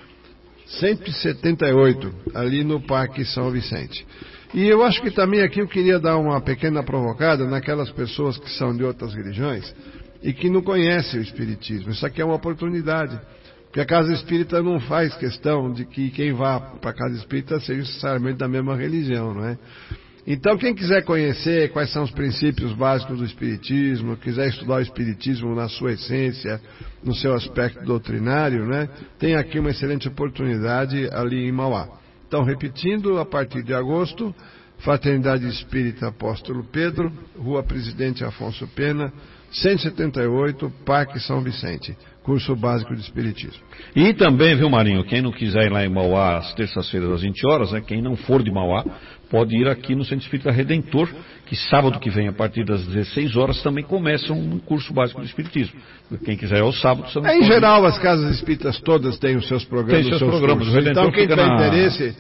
cento e setenta e oito, ali no Parque São Vicente. E eu acho que também aqui eu queria dar uma pequena provocada naquelas pessoas que são de outras religiões e que não conhecem o Espiritismo. Isso aqui é uma oportunidade. Porque a Casa Espírita não faz questão de que quem vá para a Casa Espírita seja necessariamente da mesma religião, não é? Então, quem quiser conhecer quais são os princípios básicos do Espiritismo, quiser estudar o Espiritismo na sua essência, no seu aspecto doutrinário, né, tem aqui uma excelente oportunidade ali em Mauá. Então, repetindo, a partir de agosto, Fraternidade Espírita Apóstolo Pedro, Rua Presidente Afonso Pena, cento e setenta e oito, Parque São Vicente. Curso básico de Espiritismo. E também, viu, Marinho, quem não quiser ir lá em Mauá às terças-feiras às vinte horas, né, quem não for de Mauá, pode ir aqui no Centro Espírita Redentor, que sábado que vem, a partir das dezesseis horas, também começa um curso básico de Espiritismo. Quem quiser ao sábado... É, em pode... geral, as casas espíritas todas têm os seus programas. Tem seus, seus programas. Então, quem tem na... interesse...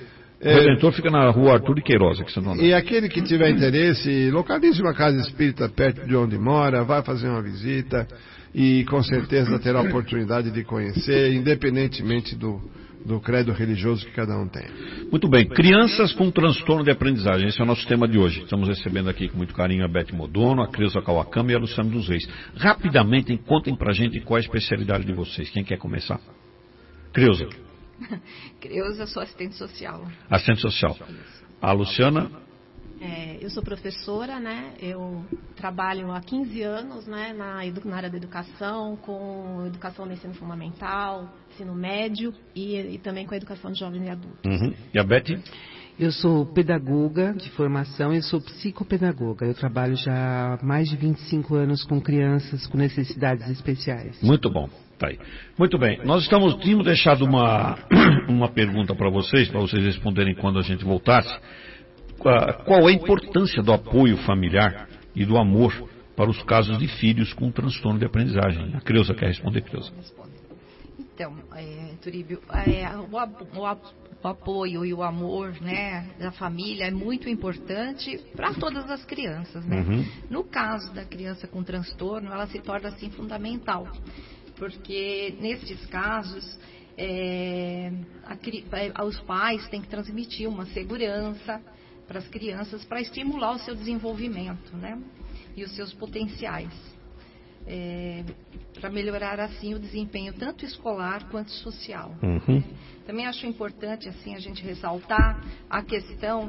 O Redentor fica na rua Arthur de Queiroz, aqui em Santo André. E aquele que tiver interesse, localize uma casa espírita perto de onde mora, vai fazer uma visita e com certeza terá a oportunidade de conhecer, independentemente do, do credo religioso que cada um tem. Muito bem, crianças com transtorno de aprendizagem, esse é o nosso tema de hoje. Estamos recebendo aqui com muito carinho a Beth Modono, a Creuza Kawakami e a Luciana dos Reis. Rapidamente, contem pra gente qual é a especialidade de vocês. Quem quer começar? Creuza. Creuza, sou assistente social. Assistente social. A Luciana? É, eu sou professora, né? Eu trabalho há quinze anos, né, na, edu, na área da educação, com educação no ensino fundamental, ensino médio e, e também com a educação de jovens e adultos. Uhum. E a Beth? Eu sou pedagoga de formação e sou psicopedagoga. Eu trabalho já há mais de vinte e cinco anos com crianças com necessidades especiais. Muito bom. Tá aí. Muito bem, nós estamos, tínhamos deixado uma, uma pergunta para vocês, para vocês responderem quando a gente voltasse. Qual é a importância do apoio familiar e do amor para os casos de filhos com transtorno de aprendizagem? A Creuza quer responder, Creuza. Então, é, Turíbio, é, o, o, o apoio e o amor, né, da família é muito importante para todas as crianças, né? Uhum. No caso da criança com transtorno, ela se torna assim fundamental. Porque nesses casos, é, a, os pais têm que transmitir uma segurança para as crianças para estimular o seu desenvolvimento, né? E os seus potenciais. É, para melhorar assim o desempenho tanto escolar quanto social. Uhum. Também acho importante assim a gente ressaltar a questão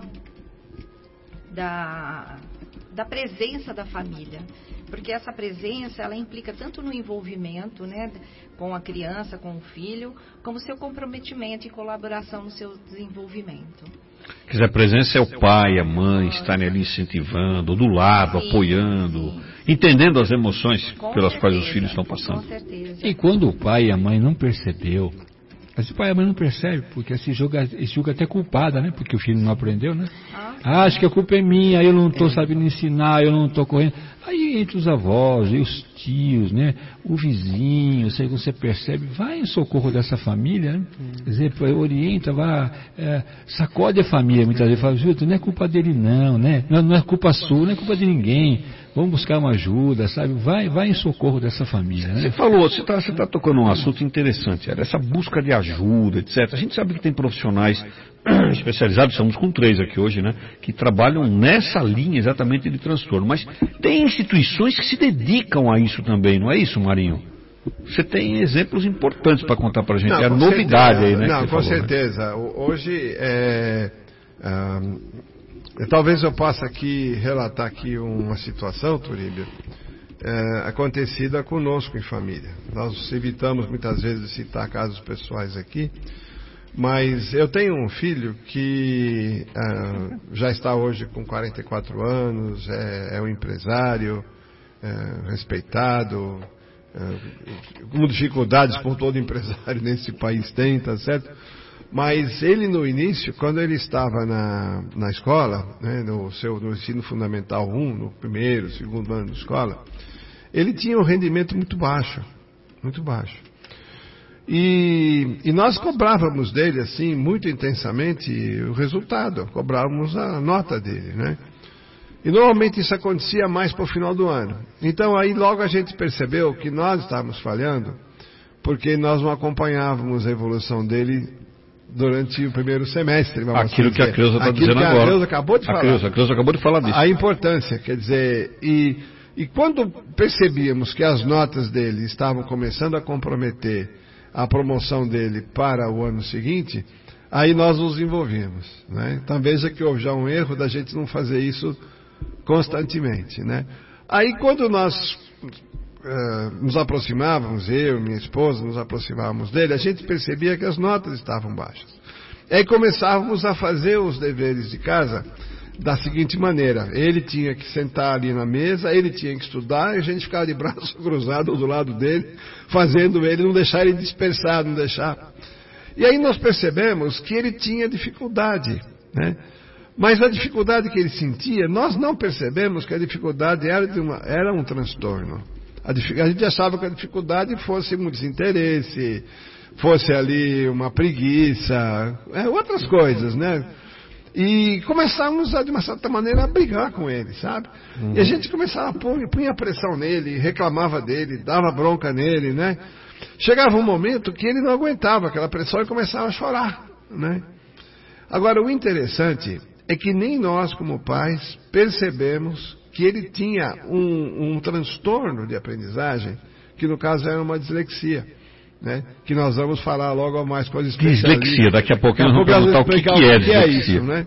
da, da presença da família. Porque essa presença, ela implica tanto no envolvimento, né, com a criança, com o filho, como seu comprometimento e colaboração no seu desenvolvimento. Quer dizer, a presença é o pai, a mãe, estarem ali incentivando, do lado, sim, apoiando, sim, entendendo as emoções com pelas certeza, quais os filhos estão passando. Com certeza. E quando o pai e a mãe não percebeu, mas o pai e a mãe não percebem, porque se julga, se julga até culpada, né? Porque o filho não aprendeu, né? Ah, ah acho que a culpa é minha, eu não estou sabendo ensinar, eu não estou correndo. Aí entre os avós e os tios, né? O vizinho, sei que você percebe, vai em socorro dessa família, né? Quer dizer, orienta, vai, é, sacode a família, muitas vezes fala, Júlio, não é culpa dele não, né? Não, não é culpa sua, não é culpa de ninguém. Vamos buscar uma ajuda, sabe? Vai, vai em socorro dessa família, né? Você falou, você está você tá tocando um assunto interessante, era essa busca de ajuda, etcétera. A gente sabe que tem profissionais especializados, estamos com três aqui hoje, né? Que trabalham nessa linha exatamente de transtorno. Mas tem instituições que se dedicam a isso também, não é isso, Marinho? Você tem exemplos importantes para contar para a gente. Não, é a novidade certeza, aí, né? Não, com falou, certeza. Né? Hoje, é, é, talvez eu possa aqui relatar aqui uma situação, Turíbio, é, acontecida conosco em família. Nós evitamos muitas vezes citar casos pessoais aqui, mas eu tenho um filho que uh, já está hoje com quarenta e quatro anos, é, é um empresário é, respeitado, uh, com dificuldades como todo empresário nesse país tem, tá certo? Mas ele no início, quando ele estava na, na escola, né, no, seu, no ensino fundamental um, no primeiro, segundo ano de escola, ele tinha um rendimento muito baixo, muito baixo. E, e nós cobrávamos dele, assim, muito intensamente o resultado, cobrávamos a nota dele, né? E normalmente isso acontecia mais para o final do ano. Então aí logo a gente percebeu que nós estávamos falhando, porque nós não acompanhávamos a evolução dele durante o primeiro semestre. Vamos Aquilo dizer. que a Creuza está dizendo agora. Aquilo que a Creuza acabou de a falar. Creuza, a Creuza acabou de falar disso. A importância, quer dizer, e, e quando percebíamos que as notas dele estavam começando a comprometer a promoção dele para o ano seguinte, aí nós nos envolvimos, né? Então veja que houve já um erro da gente não fazer isso constantemente, né? Aí quando nós uh, nos aproximávamos, eu e minha esposa nos aproximávamos dele, a gente percebia que as notas estavam baixas. Aí começávamos a fazer os deveres de casa da seguinte maneira: ele tinha que sentar ali na mesa, ele tinha que estudar, e a gente ficava de braço cruzado do lado dele, fazendo ele, não deixar ele dispersar, não deixar. E aí nós percebemos que ele tinha dificuldade, né? Mas a dificuldade que ele sentia, nós não percebemos que a dificuldade era, de uma, era um transtorno. A, a gente achava que a dificuldade fosse um desinteresse, fosse ali uma preguiça, é, outras coisas, né? E começamos, a, de uma certa maneira, a brigar com ele, sabe? Uhum. E a gente começava a pôr, punha pressão nele, reclamava dele, dava bronca nele, né? Chegava um momento que ele não aguentava aquela pressão e começava a chorar, né? Agora, o interessante é que nem nós, como pais, percebemos que ele tinha um, um transtorno de aprendizagem, que no caso era uma dislexia, né? Que nós vamos falar logo mais com as especialistas. Dislexia, daqui a pouco nós vamos perguntar o que, que, é, que é isso, né?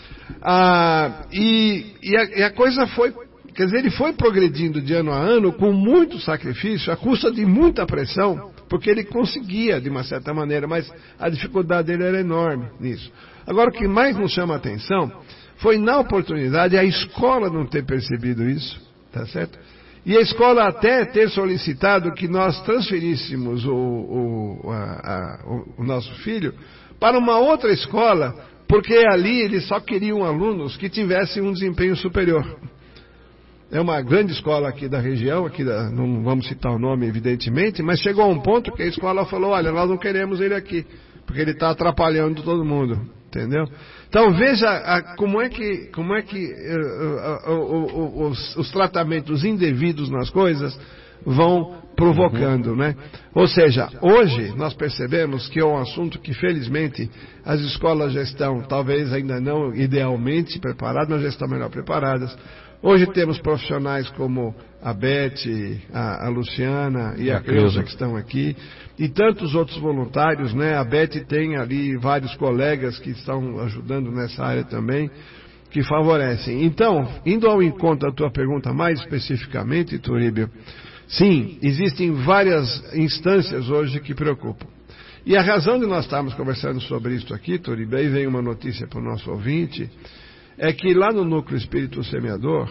Ah, e, e, a, e a coisa foi, quer dizer, ele foi progredindo de ano a ano com muito sacrifício, à custa de muita pressão, porque ele conseguia de uma certa maneira, mas a dificuldade dele era enorme nisso. Agora, o que mais nos chama a atenção foi, na oportunidade, a escola não ter percebido isso, tá certo? E a escola até ter solicitado que nós transferíssemos o, o, a, a, o, o nosso filho para uma outra escola, porque ali eles só queriam alunos que tivessem um desempenho superior. É uma grande escola aqui da região, aqui da, não vamos citar o nome evidentemente, mas chegou a um ponto que a escola falou, olha, nós não queremos ele aqui, porque ele está atrapalhando todo mundo. Entendeu? Então veja a, como é que, como é que uh, uh, uh, uh, os, os tratamentos indevidos nas coisas vão provocando, né? Ou seja, hoje nós percebemos que é um assunto que felizmente as escolas já estão, talvez ainda não idealmente preparadas, mas já estão melhor preparadas. Hoje temos profissionais como a Beth, a, a Luciana e a, a Creuza que estão aqui, e tantos outros voluntários, né? A Beth tem ali vários colegas que estão ajudando nessa área também, que favorecem. Então, indo ao encontro da tua pergunta mais especificamente, Turíbio, sim, existem várias instâncias hoje que preocupam. E a razão de nós estarmos conversando sobre isso aqui, Turíbio, aí vem uma notícia para o nosso ouvinte, é que lá no Núcleo Espírito Semeador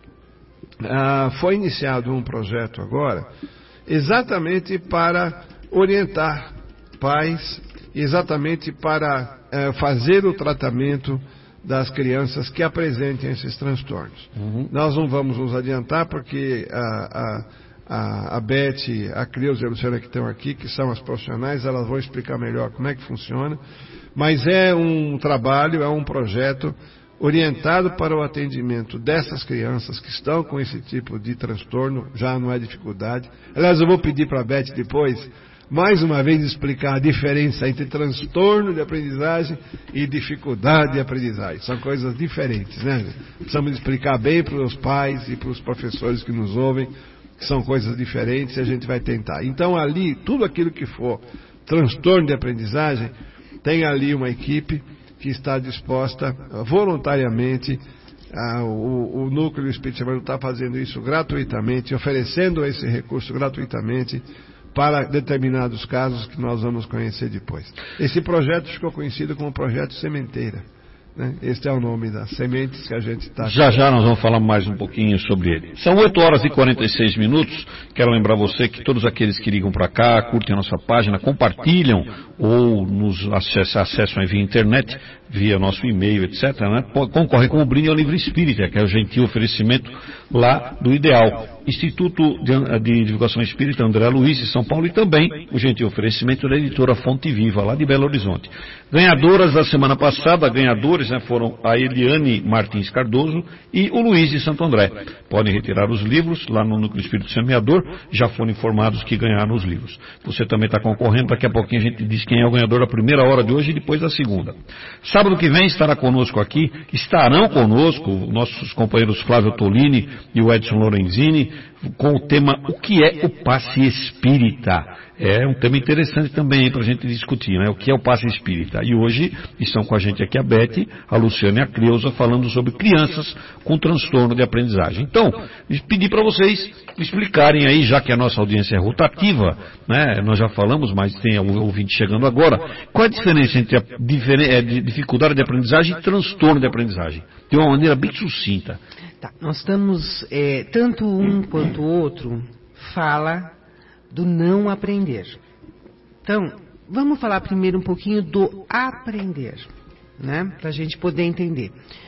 ah, foi iniciado um projeto agora exatamente para orientar pais, exatamente para eh, fazer o tratamento das crianças que apresentem esses transtornos. Uhum. Nós não vamos nos adiantar porque a, a, a, a Beth, a Creuza e a Luciana que estão aqui, que são as profissionais, elas vão explicar melhor como é que funciona, mas é um trabalho, é um projeto orientado para o atendimento dessas crianças que estão com esse tipo de transtorno, já não é dificuldade. Aliás, eu vou pedir para a Beth depois, mais uma vez, explicar a diferença entre transtorno de aprendizagem e dificuldade de aprendizagem. São coisas diferentes, né? Precisamos explicar bem para os pais e para os professores que nos ouvem, que são coisas diferentes, e a gente vai tentar. Então, ali, tudo aquilo que for transtorno de aprendizagem, tem ali uma equipe que está disposta voluntariamente, ah, o, o Núcleo Espírito Semeador está fazendo isso gratuitamente, oferecendo esse recurso gratuitamente para determinados casos que nós vamos conhecer depois. Esse projeto ficou conhecido como Projeto Sementeira, né? Este é o nome das sementes que a gente está... Já já nós vamos falar mais um pouquinho sobre ele. São oito horas e quarenta e seis minutos. Quero lembrar você que todos aqueles que ligam para cá, curtem a nossa página, compartilham ou nos acessam, acessam via internet, via nosso e-mail, etcétera, né? Concorrem com o brinde ao Livro Espírita, que é o gentil oferecimento lá do Ideal. Instituto de, de Divulgação Espírita André Luiz, de São Paulo, e também o gentil oferecimento da editora Fonte Viva, lá de Belo Horizonte. Ganhadoras da semana passada, ganhadores, né, foram a Eliane Martins Cardoso e o Luiz de Santo André. Podem retirar os livros lá no Núcleo Espírito Semeador, já foram informados que ganharam os livros. Você também está concorrendo, daqui a pouquinho a gente diz quem é o ganhador da primeira hora de hoje e depois da segunda. Sábado que vem estará conosco aqui, estarão conosco nossos companheiros Flávio Tolini e o Edson Lorenzini, com o tema O que é o passe espírita? É um tema interessante também para a gente discutir, né? O que é o passe espírita? E hoje estão com a gente aqui a Beth, a Luciana e a Creuza falando sobre crianças com transtorno de aprendizagem. Então, pedi para vocês explicarem aí, já que a nossa audiência é rotativa, né? Nós já falamos, mas tem o ouvinte chegando agora, qual é a diferença entre a dificuldade de aprendizagem e transtorno de aprendizagem? De uma maneira bem sucinta. Tá, nós estamos, é, tanto um quanto o outro fala do não aprender. Então, vamos falar primeiro um pouquinho do aprender, né? Para a gente poder entender.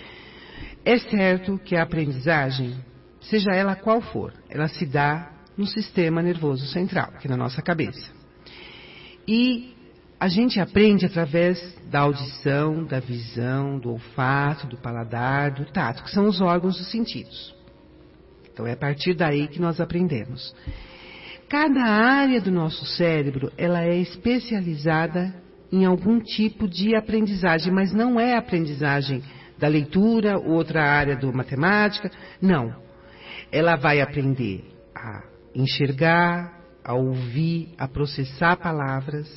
É certo que a aprendizagem, seja ela qual for, ela se dá no sistema nervoso central, aqui na nossa cabeça. E a gente aprende através da audição, da visão, do olfato, do paladar, do tato, que são os órgãos dos sentidos. Então é a partir daí que nós aprendemos. Cada área do nosso cérebro, ela é especializada em algum tipo de aprendizagem, mas não é aprendizagem da leitura, outra área do matemática, não. Ela vai aprender a enxergar, a ouvir, a processar palavras.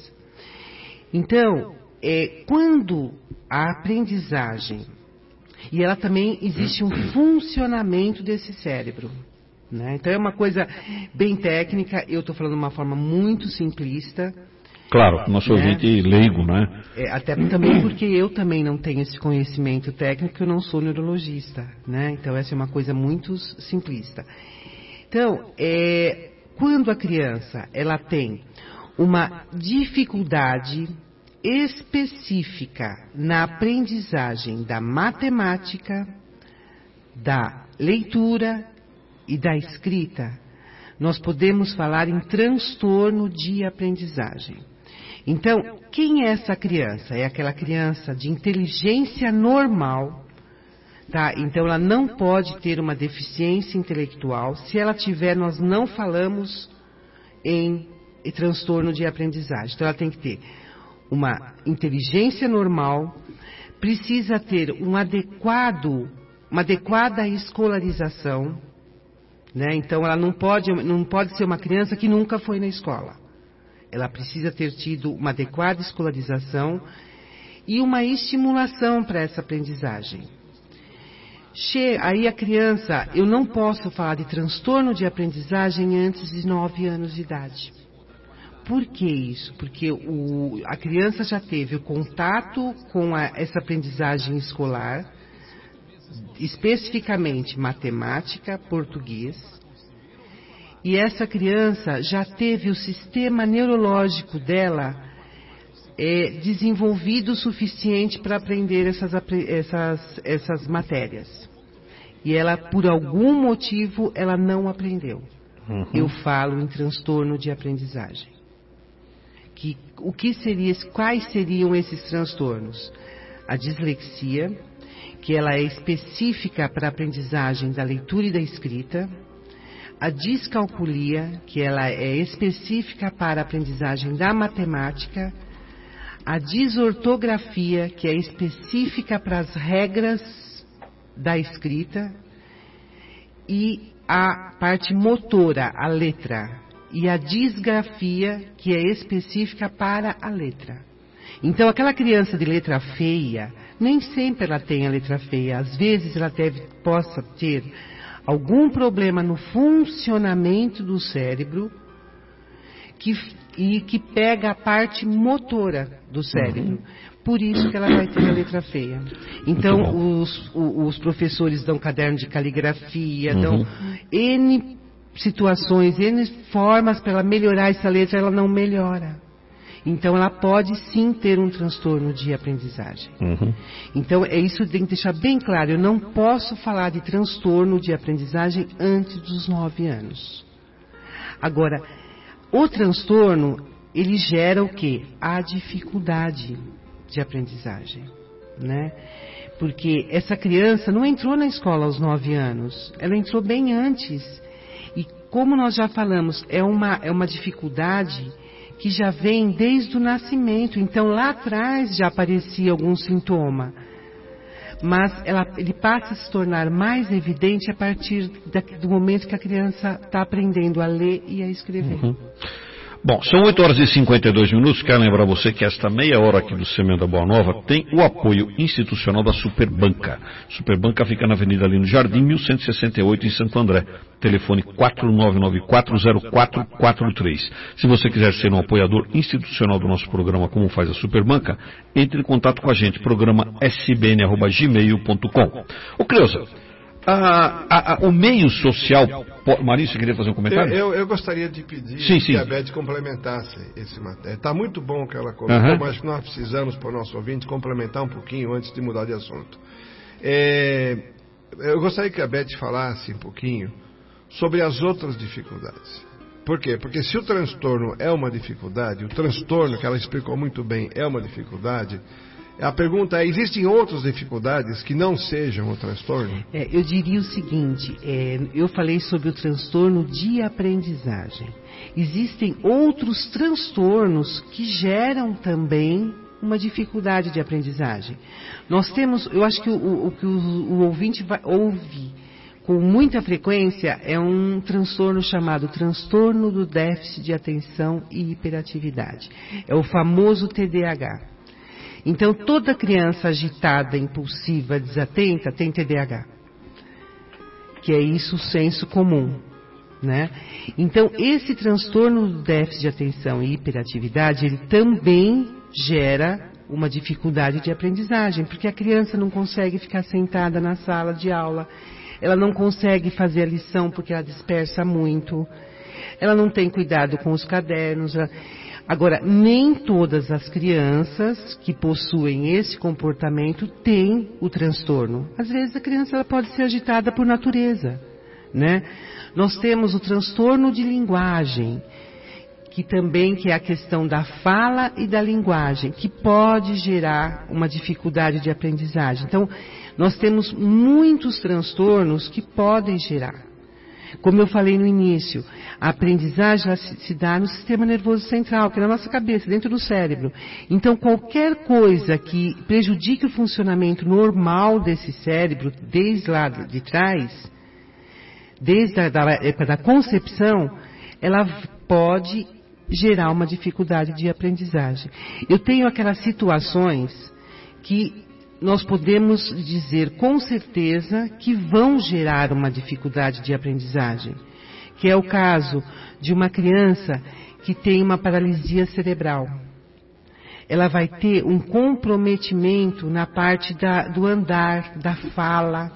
Então, é, quando a aprendizagem, e ela também existe um funcionamento desse cérebro, né? Então é uma coisa bem técnica, eu estou falando de uma forma muito simplista. Claro, nosso né? ouvinte leigo, né? É, até também porque eu também não tenho esse conhecimento técnico, eu não sou neurologista, né? Então essa é uma coisa muito simplista. Então, é, quando a criança ela tem uma dificuldade específica na aprendizagem da matemática, da leitura e da escrita, nós podemos falar em transtorno de aprendizagem. Então, quem é essa criança? É aquela criança de inteligência normal, tá? Então ela não pode ter uma deficiência intelectual. Se ela tiver, nós não falamos em transtorno de aprendizagem. Então ela tem que ter uma inteligência normal, precisa ter um adequado, uma adequada escolarização, né? Então ela não pode, não pode ser uma criança que nunca foi na escola. Ela precisa ter tido uma adequada escolarização e uma estimulação para essa aprendizagem. Che, aí a criança, eu não posso falar de transtorno de aprendizagem antes de nove anos de idade. Por que isso? Porque o, a criança já teve o contato com a, essa aprendizagem escolar, especificamente matemática, português, e essa criança já teve o sistema neurológico dela é, desenvolvido o suficiente para aprender essas, essas, essas matérias. E ela, por algum motivo, ela não aprendeu. Uhum. Eu falo em transtorno de aprendizagem. Que, o que seria, quais seriam esses transtornos? A dislexia, que ela é específica para a aprendizagem da leitura e da escrita. A descalculia, que ela é específica para a aprendizagem da matemática. A desortografia, que é específica para as regras da escrita. E a parte motora, a letra. E a disgrafia, que é específica para a letra. Então, aquela criança de letra feia, nem sempre ela tem a letra feia. Às vezes ela deve, possa ter algum problema no funcionamento do cérebro que, e que pega a parte motora do cérebro. Uhum. Por isso que ela vai ter a letra feia. Então, os, os professores dão caderno de caligrafia, uhum. dão N situações, N formas para ela melhorar essa letra, ela não melhora. Então, ela pode sim ter um transtorno de aprendizagem. Uhum. Então, é isso que tem que deixar bem claro. Eu não posso falar de transtorno de aprendizagem antes dos nove anos. Agora, o transtorno, ele gera o quê? A dificuldade de aprendizagem, né? Porque essa criança não entrou na escola aos nove anos. Ela entrou bem antes. E como nós já falamos, é uma, é uma dificuldade que já vem desde o nascimento. Então, lá atrás já aparecia algum sintoma. Mas ela, ele passa a se tornar mais evidente a partir da, do momento que a criança está aprendendo a ler e a escrever. Uhum. Bom, são oito horas e cinquenta e dois minutos. Quero lembrar você que esta meia hora aqui do Semeando a Boa Nova tem o apoio institucional da Superbanca. Superbanca fica na Avenida Lino Jardim, mil cento e sessenta e oito, em Santo André. Telefone quatro nove nove quatro zero quatro quatro três. Se você quiser ser um apoiador institucional do nosso programa, como faz a Superbanca, entre em contato com a gente. Programa s b n arroba gmail ponto com. Ô Cleusa, a, a, a, o meio social... Marinho, você queria fazer um comentário? Eu, eu, eu gostaria de pedir sim, sim. que a Beth complementasse esse matéria. Está muito bom o que ela colocou, uhum. mas nós precisamos, para o nosso ouvinte, complementar um pouquinho antes de mudar de assunto. É, eu gostaria que a Beth falasse um pouquinho sobre as outras dificuldades. Por quê? Porque se o transtorno é uma dificuldade, o transtorno que ela explicou muito bem é uma dificuldade, a pergunta é, existem outras dificuldades que não sejam o transtorno? É, eu diria o seguinte, é, eu falei sobre o transtorno de aprendizagem. Existem outros transtornos que geram também uma dificuldade de aprendizagem. Nós temos, eu acho que o, o que o, o ouvinte vai, ouve com muita frequência é um transtorno chamado transtorno do déficit de atenção e hiperatividade. É o famoso T D A H. Então, toda criança agitada, impulsiva, desatenta tem T D A H. Que é isso o senso comum, né? Então, esse transtorno do déficit de atenção e hiperatividade, ele também gera uma dificuldade de aprendizagem, porque a criança não consegue ficar sentada na sala de aula, ela não consegue fazer a lição porque ela dispersa muito, ela não tem cuidado com os cadernos. Ela... Agora, nem todas as crianças que possuem esse comportamento têm o transtorno. Às vezes a criança ela pode ser agitada por natureza, né? Nós temos o transtorno de linguagem, que também que é a questão da fala e da linguagem, que pode gerar uma dificuldade de aprendizagem. Então, nós temos muitos transtornos que podem gerar. Como eu falei no início, a aprendizagem ela se, se dá no sistema nervoso central, que é na nossa cabeça, dentro do cérebro. Então, qualquer coisa que prejudique o funcionamento normal desse cérebro, desde lá de trás, desde a época da concepção, ela pode gerar uma dificuldade de aprendizagem. Eu tenho aquelas situações que nós podemos dizer com certeza que vão gerar uma dificuldade de aprendizagem, que é o caso de uma criança que tem uma paralisia cerebral. Ela vai ter um comprometimento na parte da, do andar, da fala.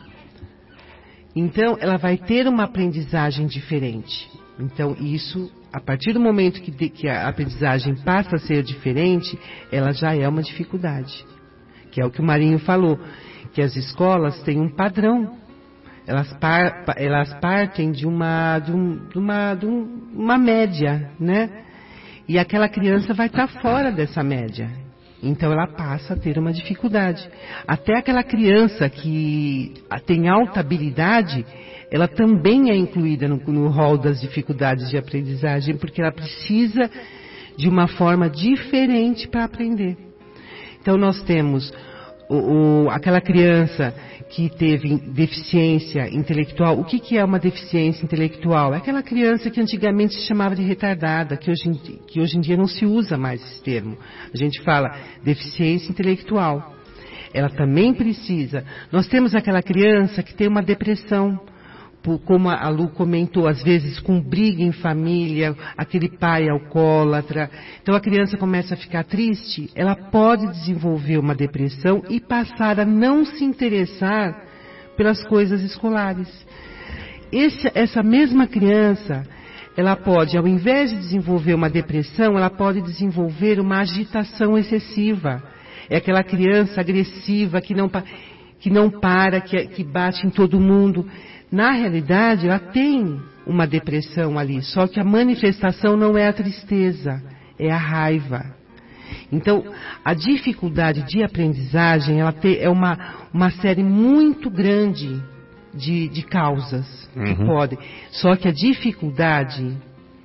Então, ela vai ter uma aprendizagem diferente. Então, isso, a partir do momento que, de, que a aprendizagem passa a ser diferente, ela já é uma dificuldade. Que é o que o Marinho falou, que as escolas têm um padrão. Elas, par, elas partem de uma, de, um, de, uma, de um, uma média, né? E aquela criança vai estar fora dessa média. Então ela passa a ter uma dificuldade. Até aquela criança que tem alta habilidade, ela também é incluída no, no rol das dificuldades de aprendizagem, porque ela precisa de uma forma diferente para aprender. Então nós temos o, o, aquela criança que teve deficiência intelectual. O que, que é uma deficiência intelectual? É aquela criança que antigamente se chamava de retardada, que hoje, em, que hoje em dia não se usa mais esse termo. A gente fala deficiência intelectual. Ela também precisa. Nós temos aquela criança que tem uma depressão, como a Lu comentou, às vezes com briga em família, aquele pai alcoólatra. Então a criança começa a ficar triste, ela pode desenvolver uma depressão e passar a não se interessar pelas coisas escolares. Esse, essa mesma criança, ela pode, ao invés de desenvolver uma depressão, ela pode desenvolver uma agitação excessiva. É aquela criança agressiva que não, que não para, que, que bate em todo mundo. Na realidade, ela tem uma depressão ali, só que a manifestação não é a tristeza, é a raiva. Então, a dificuldade de aprendizagem, ela tem, é uma, uma série muito grande de, de causas que Uhum. podem. Só que a dificuldade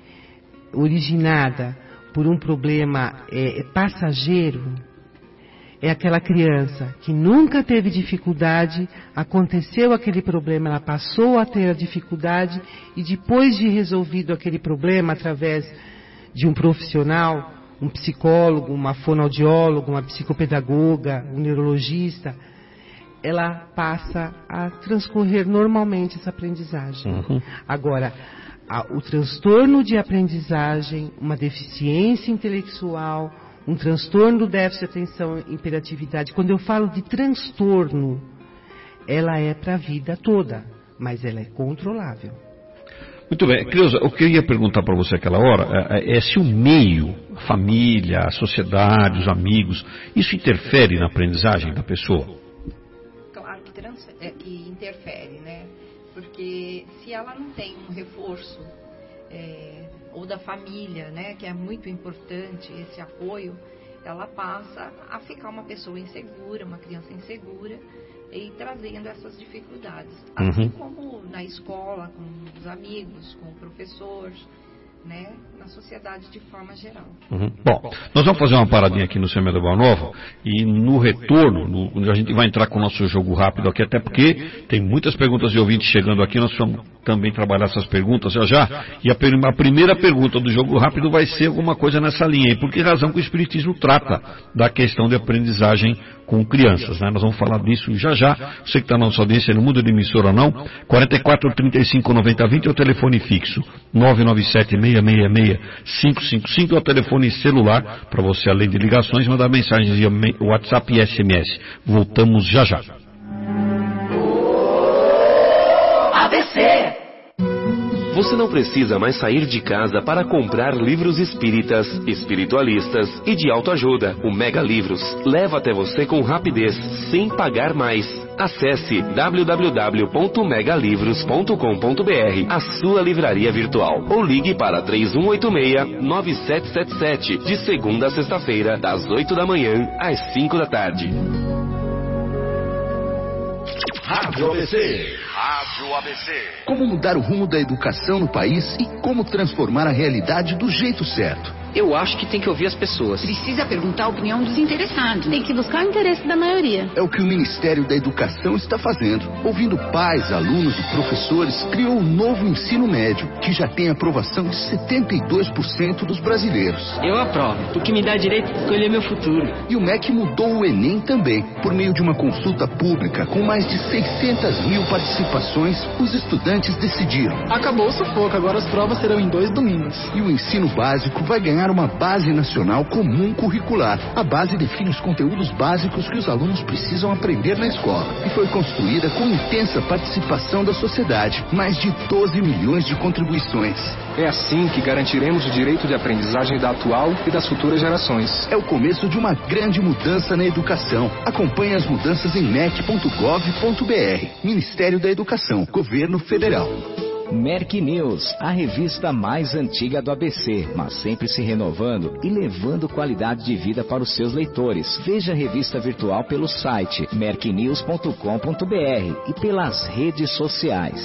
originada por um problema é, é passageiro, é aquela criança que nunca teve dificuldade, aconteceu aquele problema, ela passou a ter a dificuldade e depois de resolvido aquele problema através de um profissional, um psicólogo, uma fonoaudióloga, uma psicopedagoga, um neurologista, ela passa a transcorrer normalmente essa aprendizagem. Uhum. Agora, a, o transtorno de aprendizagem, uma deficiência intelectual, um transtorno do déficit de atenção e hiperatividade. Quando eu falo de transtorno, ela é para a vida toda, mas ela é controlável. Muito bem. Creuza, eu queria perguntar para você aquela hora, é, é se o meio, a família, a sociedade, os amigos, isso interfere na aprendizagem da pessoa? Claro que, trans, é, que interfere, né? Porque se ela não tem um reforço é, ou da família, né, que é muito importante esse apoio, ela passa a ficar uma pessoa insegura, uma criança insegura, e trazendo essas dificuldades. Assim Uhum. como na escola, com os amigos, com o professor, né, na sociedade de forma geral. Uhum. Bom, nós vamos fazer uma paradinha aqui no Semeando a Boa Nova e no retorno, no, a gente vai entrar com o nosso jogo rápido aqui, até porque tem muitas perguntas de ouvintes chegando aqui, nós vamos também trabalhar essas perguntas já já. E a, per, a primeira pergunta do jogo rápido vai ser alguma coisa nessa linha. E por que razão que o Espiritismo trata da questão de aprendizagem com crianças, né? Nós vamos falar disso já já. Você que está na nossa audiência, não muda de emissora não. quarenta e quatro, trinta e cinco, noventa, vinte é o telefone fixo. nove nove sete, seis seis seis, cinco cinco cinco é o telefone celular para você, além de ligações, mandar mensagens via WhatsApp e S M S. Voltamos já já. A B C. Você não precisa mais sair de casa para comprar livros espíritas, espiritualistas e de autoajuda. O Mega Livros leva até você com rapidez, sem pagar mais. Acesse w w w ponto mega livros ponto com ponto b r, a sua livraria virtual, ou ligue para três um oito seis, nove sete sete sete, de segunda a sexta-feira, das oito da manhã às cinco da tarde. Rádio A B C. Rádio A B C. Como mudar o rumo da educação no país e como transformar a realidade do jeito certo. Eu acho que tem que ouvir as pessoas. Precisa perguntar a opinião dos interessados. Tem que buscar o interesse da maioria. É o que o Ministério da Educação está fazendo. Ouvindo pais, alunos e professores, criou um novo ensino médio, que já tem aprovação de setenta e dois por cento dos brasileiros. Eu aprovo, porque me dá direito de escolher meu futuro. E o M E C mudou o Enem também. Por meio de uma consulta pública com mais de seiscentas mil participações, os estudantes decidiram. Acabou o sufoco, agora as provas serão em dois domingos. E o ensino básico vai ganhar uma base nacional comum curricular. A base define os conteúdos básicos que os alunos precisam aprender na escola. E foi construída com intensa participação da sociedade. Mais de doze milhões de contribuições. É assim que garantiremos o direito de aprendizagem da atual e das futuras gerações. É o começo de uma grande mudança na educação. Acompanhe as mudanças em m e c ponto gov ponto b r. Ministério da Educação, Governo Federal. Merck News, a revista mais antiga do A B C, mas sempre se renovando e levando qualidade de vida para os seus leitores. Veja a revista virtual pelo site merck news ponto com ponto b r e pelas redes sociais.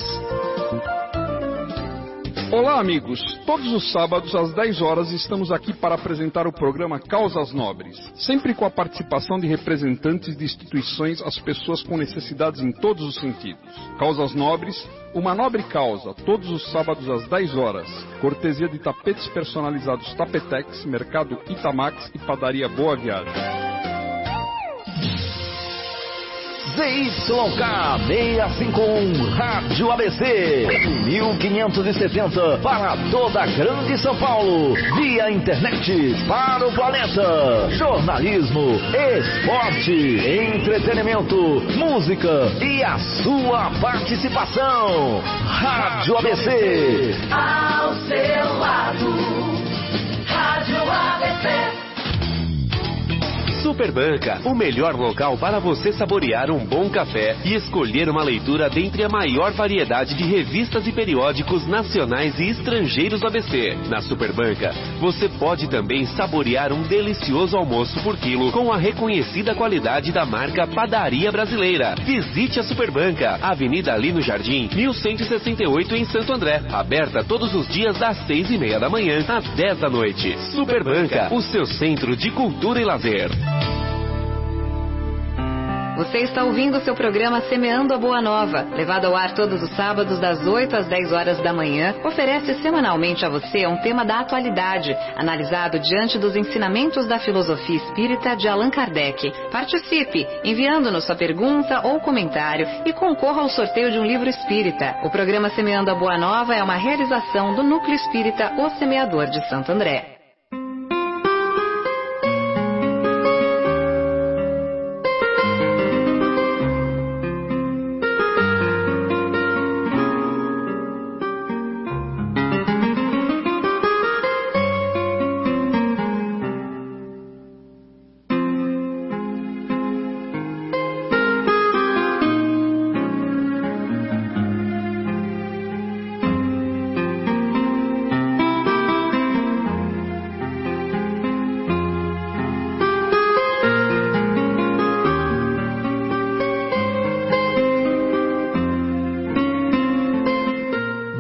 Olá, amigos. Todos os sábados às dez horas estamos aqui para apresentar o programa Causas Nobres, sempre com a participação de representantes de instituições às pessoas com necessidades em todos os sentidos. Causas Nobres, uma nobre causa, todos os sábados às dez horas. Cortesia de tapetes personalizados Tapetex, Mercado Itamax e Padaria Boa Viagem. Z Y K seiscentos e cinquenta e um Rádio A B C, mil quinhentos e setenta para toda a grande São Paulo, via internet para o planeta. Jornalismo, esporte, entretenimento, música e a sua participação. Rádio A B C. Ao seu lado, Rádio A B C. Superbanca, o melhor local para você saborear um bom café e escolher uma leitura dentre a maior variedade de revistas e periódicos nacionais e estrangeiros do A B C. Na Superbanca, você pode também saborear um delicioso almoço por quilo com a reconhecida qualidade da marca Padaria Brasileira. Visite a Superbanca, Avenida Lino Jardim, mil cento e sessenta e oito em Santo André. Aberta todos os dias das seis e meia da manhã às dez da noite. Superbanca, o seu centro de cultura e lazer. Você está ouvindo o seu programa Semeando a Boa Nova, levado ao ar todos os sábados das oito às dez horas da manhã, oferece semanalmente a você um tema da atualidade, analisado diante dos ensinamentos da filosofia espírita de Allan Kardec. Participe, enviando-nos sua pergunta ou comentário e concorra ao sorteio de um livro espírita. O programa Semeando a Boa Nova é uma realização do Núcleo Espírita O Semeador de Santo André.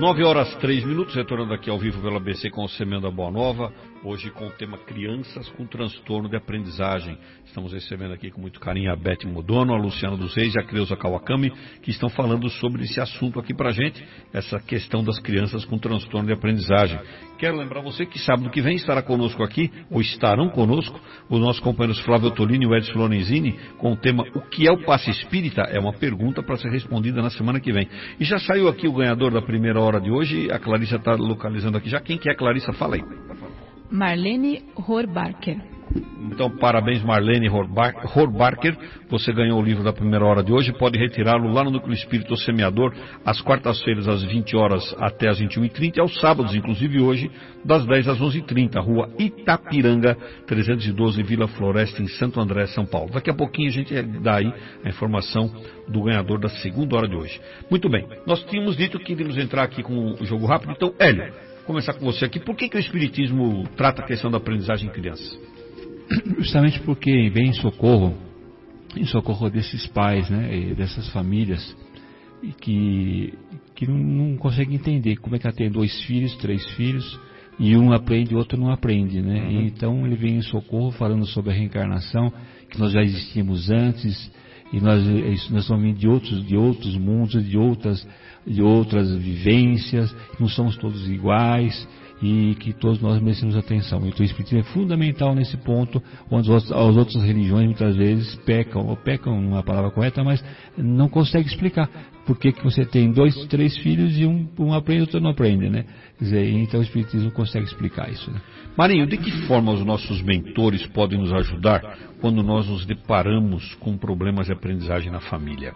nove horas três minutos, retornando aqui ao vivo pela A B C com o Semeando a Boa Nova, hoje com o tema Crianças com Transtorno de Aprendizagem. Estamos recebendo aqui com muito carinho a Beth Modono, a Luciana dos Reis e a Creuza Kawakami, que estão falando sobre esse assunto aqui pra gente, essa questão das crianças com transtorno de aprendizagem. Quero lembrar você que sábado que vem estará conosco aqui, ou estarão conosco, os nossos companheiros Flávio Ottolini e o Edson Lorenzini, com o tema O que é o passe espírita? É uma pergunta para ser respondida na semana que vem. E já saiu aqui o ganhador da primeira hora de hoje, a Clarissa está localizando aqui já. Quem que é a Clarissa? Fala aí. Marlene Horbarker. Então, parabéns Marlene Horbarker, você ganhou o livro da primeira hora de hoje, pode retirá-lo lá no Núcleo Espírito Semeador, às quartas-feiras às vinte horas até às vinte e uma e trinta, e aos sábados, inclusive hoje, das dez às onze e trinta, Rua Itapiranga, trezentos e doze, Vila Floresta, em Santo André, São Paulo. Daqui a pouquinho a gente dá aí a informação do ganhador da segunda hora de hoje. Muito bem, nós tínhamos dito que iríamos entrar aqui com o jogo rápido, então, Hélio, vou começar com você aqui. Por que, que o Espiritismo trata a questão da aprendizagem em crianças? Justamente porque vem em socorro, em socorro desses pais, né, e dessas famílias e que, que não, não conseguem entender como é que ela tem dois filhos, três filhos, e um aprende e o outro não aprende, né? Uhum. Então ele vem em socorro falando sobre a reencarnação, que nós já existíamos antes, e nós, nós somos vindo de outros, de outros mundos, de outras, de outras vivências, não somos todos iguais, e que todos nós merecemos atenção. Então o Espiritismo é fundamental nesse ponto, onde as outras religiões muitas vezes pecam, ou pecam não é a palavra correta, mas não conseguem explicar por que, que você tem dois, três filhos e um, um aprende e outro não aprende, né? Quer dizer, então o Espiritismo consegue explicar isso, né? Marinho, de que forma os nossos mentores podem nos ajudar quando nós nos deparamos com problemas de aprendizagem na família?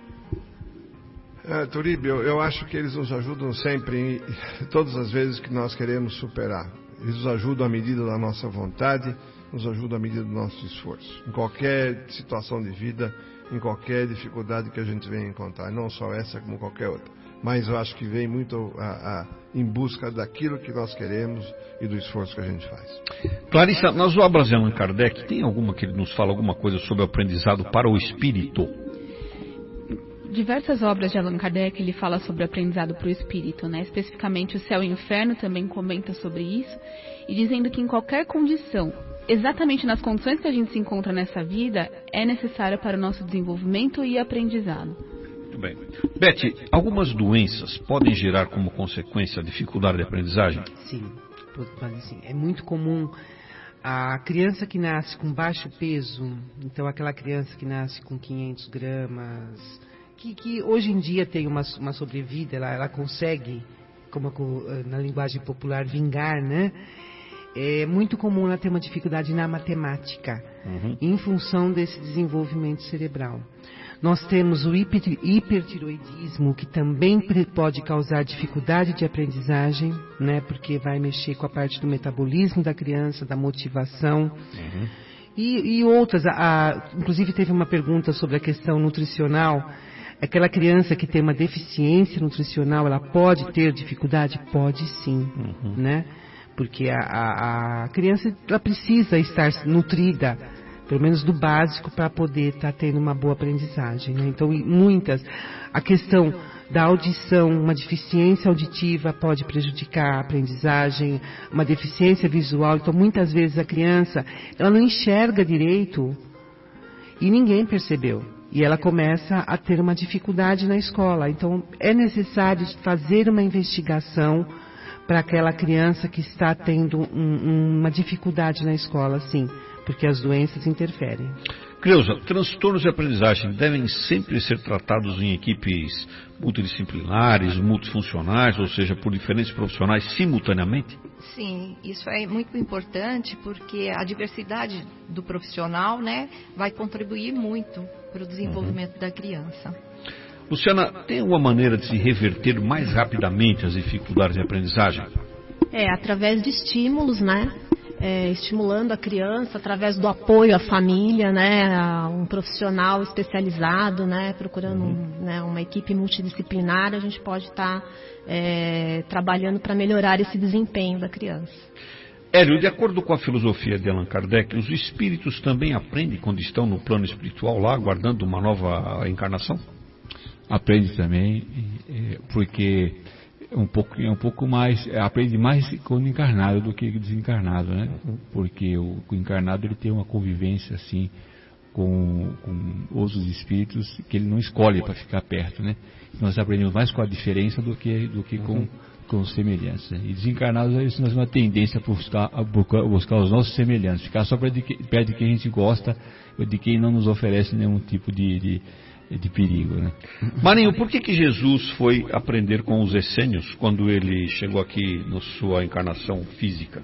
É, Turíbio, eu, eu acho que eles nos ajudam sempre, todas as vezes que nós queremos superar. Eles nos ajudam à medida da nossa vontade, nos ajudam à medida do nosso esforço. Em qualquer situação de vida, em qualquer dificuldade que a gente venha encontrar. Não só essa, como qualquer outra. Mas eu acho que vem muito a, a, em busca daquilo que nós queremos e do esforço que a gente faz. Clarissa, nas obras de Allan Kardec, tem alguma que ele nos fala alguma coisa sobre o aprendizado para o espírito? Diversas obras de Allan Kardec ele fala sobre o aprendizado para o espírito, né? Especificamente o Céu e o Inferno também comenta sobre isso, e dizendo que em qualquer condição, exatamente nas condições que a gente se encontra nessa vida, é necessária para o nosso desenvolvimento e aprendizado. Muito bem. Beth, algumas doenças podem gerar como consequência a dificuldade de aprendizagem? Sim, pode sim. É muito comum a criança que nasce com baixo peso, então aquela criança que nasce com quinhentos gramas... Que, que hoje em dia tem uma, uma sobrevida, ela, ela consegue, como na linguagem popular, vingar, né? É muito comum ela ter uma dificuldade na matemática, uhum. em função desse desenvolvimento cerebral. Nós temos o hiper, hipertiroidismo, que também pode causar dificuldade de aprendizagem, né? Porque vai mexer com a parte do metabolismo da criança, da motivação. Uhum. E, e outras, a, a, inclusive teve uma pergunta sobre a questão nutricional. Aquela criança que tem uma deficiência nutricional, ela pode ter dificuldade? Pode sim, uhum. né? Porque a, a, a criança ela precisa estar nutrida, pelo menos do básico, para poder estar tá tendo uma boa aprendizagem, né? Então, muitas, a questão da audição, uma deficiência auditiva pode prejudicar a aprendizagem, uma deficiência visual. Então, muitas vezes a criança, ela não enxerga direito e ninguém percebeu. E ela começa a ter uma dificuldade na escola. Então, é necessário fazer uma investigação para aquela criança que está tendo um, uma dificuldade na escola, sim, porque as doenças interferem. Creuza, transtornos de aprendizagem devem sempre ser tratados em equipes multidisciplinares, multifuncionais, ou seja, por diferentes profissionais simultaneamente? Sim, isso é muito importante porque a diversidade do profissional, né, vai contribuir muito para o desenvolvimento uhum. da criança. Luciana, tem uma maneira de se reverter mais rapidamente as dificuldades de aprendizagem? É, através de estímulos, né? É, estimulando a criança através do apoio à família, né, a um profissional especializado, né, procurando um, né, uma equipe multidisciplinar, a gente pode estar tá, é, trabalhando para melhorar esse desempenho da criança. Hélio, de acordo com a filosofia de Allan Kardec, os espíritos também aprendem quando estão no plano espiritual lá, aguardando uma nova encarnação? Aprende também, porque um pouco, é um pouco mais, aprende mais com o encarnado do que desencarnado, né? Porque o, o encarnado ele tem uma convivência assim com, com outros espíritos que ele não escolhe para ficar perto, né? Nós aprendemos mais com a diferença do que, do que com, uhum. com os semelhantes. Né? E desencarnados, nós temos uma tendência a buscar, a buscar os nossos semelhantes, ficar só perto de, perto de quem a gente gosta, de quem não nos oferece nenhum tipo de, de, de perigo. Né? Marinho, por que, que Jesus foi aprender com os essênios quando ele chegou aqui na sua encarnação física?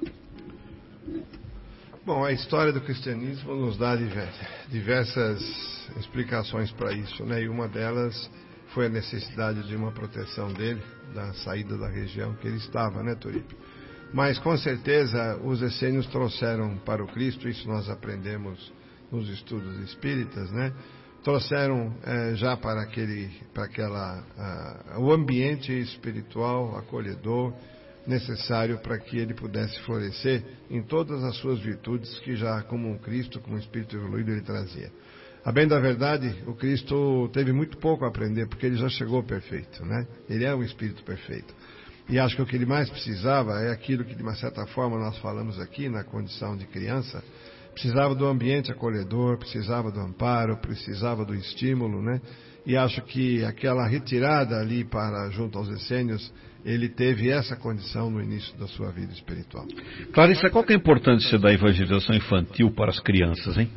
Bom, a história do cristianismo nos dá diversas explicações para isso, né? E uma delas foi a necessidade de uma proteção dele, da saída da região que ele estava, né, Turípio? Mas, com certeza, os essênios trouxeram para o Cristo, isso nós aprendemos nos estudos espíritas, né? Trouxeram é, já para aquele, para aquela, a, o ambiente espiritual acolhedor, necessário para que ele pudesse florescer em todas as suas virtudes que já, como um Cristo, como um espírito evoluído, ele trazia. A bem da verdade, o Cristo teve muito pouco a aprender, porque ele já chegou perfeito, né? Ele é um espírito perfeito. E acho que o que ele mais precisava é aquilo que, de uma certa forma, nós falamos aqui, na condição de criança, precisava do ambiente acolhedor, precisava do amparo, precisava do estímulo, né? E acho que aquela retirada ali para junto aos essênios, ele teve essa condição no início da sua vida espiritual. Clarissa, qual que é a importância da evangelização infantil para as crianças, hein?